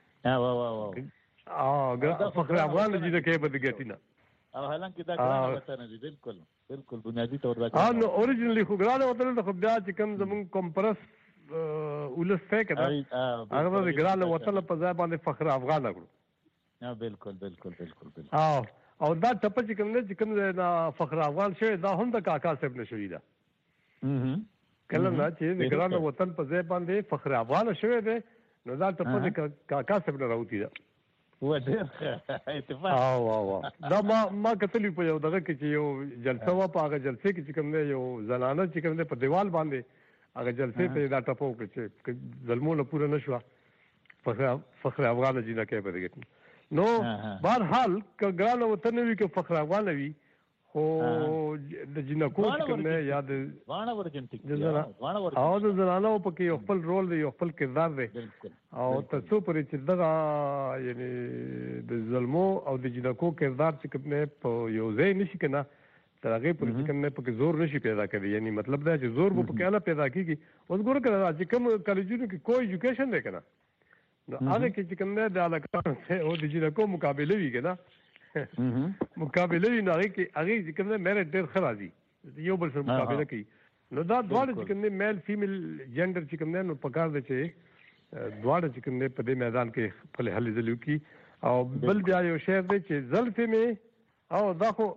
فخر افغان جنکه به ګټي نه او حالانکه دا ګران وطن دی بالکل بنیادی طور دا نو اوریجنلی خو ګران وطن د خو بیا چې کوم زمون کمپرس ولسته کړه هغه د ګران وطن په ځای باندې فخر افغان کړو بالکل او دا ټپ چې کوم دا فخر افغان شوی دا هم د کاکا صاحب نشوي دا کله نه چې د ګران وطن په ځای باندې فخر افغان شوی دی نو دا ټپ د کاکا صاحب نه راوتی دا و ډېر اتفاق دا ما کتلی په یو دغه کې چې یو جلسه وا په هغه جلسه کې چې کوم دی یو زنانه چې کوم دی په دیوال باندې هغه جلسه ته دا ټپو کې چې ظلمونه پوره نشو فخر افغان جینا کې بدګت نو بهرحال ګران وطن وی کې فخر افغان وی خو د جنکو کوم نه یاد وانه ورجنټیک او د زنانو په کې خپل رول دی خپل کردار دی او تاسو پرې چې دغه یعنی د ظلمو او د جنکو کردار چې کوم نه په یو ځای نشي کنه تر هغه پرې چې کوم نه په زور نشي پیدا کړي یعنی مطلب دا چې زور په کې اله پیدا کیږي اوس ګوره کړه چې کوم کالجونو کې کوئی ایجوکیشن دی کنه نو هغه کې چې کوم نه د علاقه او د جنکو مقابله وی کنه مقابله وی نه هغه چې کوم نه مېرټ ډېر خرازي یو بل سره مقابله کوي نو دا دواړه چې کوم نه میل فیمیل جندر چې کوم نه نو پکار دی چې دواړه چې کوم نه په دې میدان کې خپل حل ځلو کی او بل بیا یو شعر دی چې زلفې مې او دا خو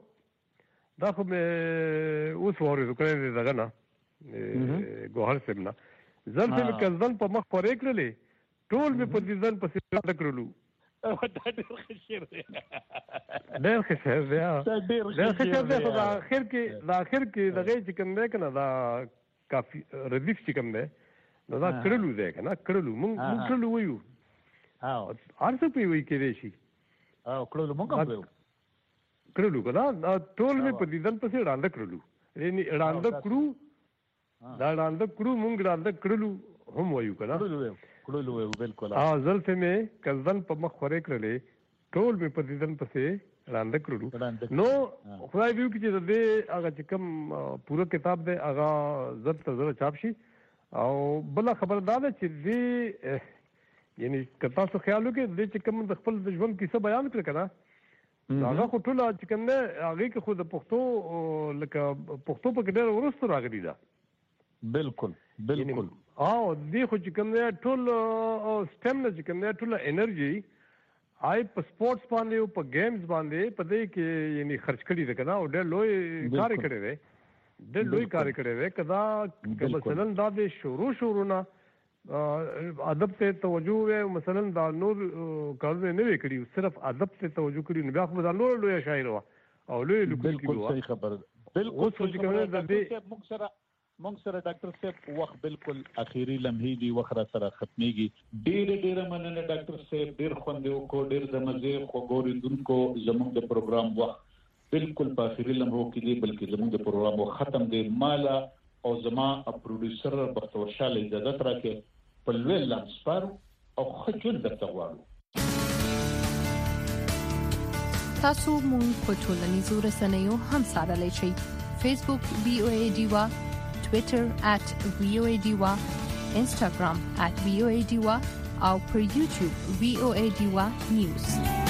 مې اوس وره کړی دغه نه ګوهر صاحب نه زلفې مې کزن په مخ پرې کړلې ټول مې په دې ځن پسې راځ کړلو دا ډېر ښه شعر دی ډېر ښه شعر دی خو د اخر کې دغه چې کوم دی کنه دا کافي ردیف چې کوم دی نو دا کړلو دی کنه کړلو مونږ کړلو وایو ارڅ په وی کې دی شي کړلو مونږ هم وایو کړلو کنه ټول مې په دې ځن پسې راځ کړلو یعنی راځ کړو دا راځ کړو مونږ راځ کړلو هم وایو کنه کړلو بالکل زلفې مې کزن په مخ خورې کړلې ټول مې په دې ځن پسې راند کړلو نو خدای ویو چې دې هغه چې کوم پوره کتاب دی هغه زړه ته زړه چاپ شي او بل خبردار چې دې یعنی کتا څه خیال وکړي دې چې کوم د خپل ژوند کیسه بیان کړ کنه هغه خو ټول چې کوم نه هغه کې خو د پښتو لکه پښتو په ډېر ورستو راغلی دا بالکل او دې خو چې کوم نه ټول سټم نه چې کوم نه ټول انرژي آی په سپورتس باندې او په گیمز باندې په دې کې یعنی خرج کړي ده کنه او ډېر لوی کار کړي ده کدا مثلا دا د شروع ادب ته توجه و مثلا دا نور کارونه نه وکړي صرف ادب ته توجه کړي نو بیا خو دا نور لوی شاعر او لوی بالکل صحیح خبر بالکل چې کومه د مونږ سره ډاکټر صاحب وخت بالکل اخیری لمحې دی وخت را سره ختميږي ډېر مننه ډاکټر صاحب ډېر خوند وکړو ډېر د مزه خو ګوریدونکو زموږ د پروګرام وخت بالکل په اخیری لمحو کې دی بلکې زموږ د پروګرام ختم دی مالا او زما پروډوسر بختور شاله عزت راکې په لوی لمسپر او خجل درته غواړو تاسو مونږ په ټولنیزو رسنیو هم سره لشي فیسبوک VOA Diva Twitter @VOA Diva Instagram @VOA Diva او پر YouTube VOA Diva News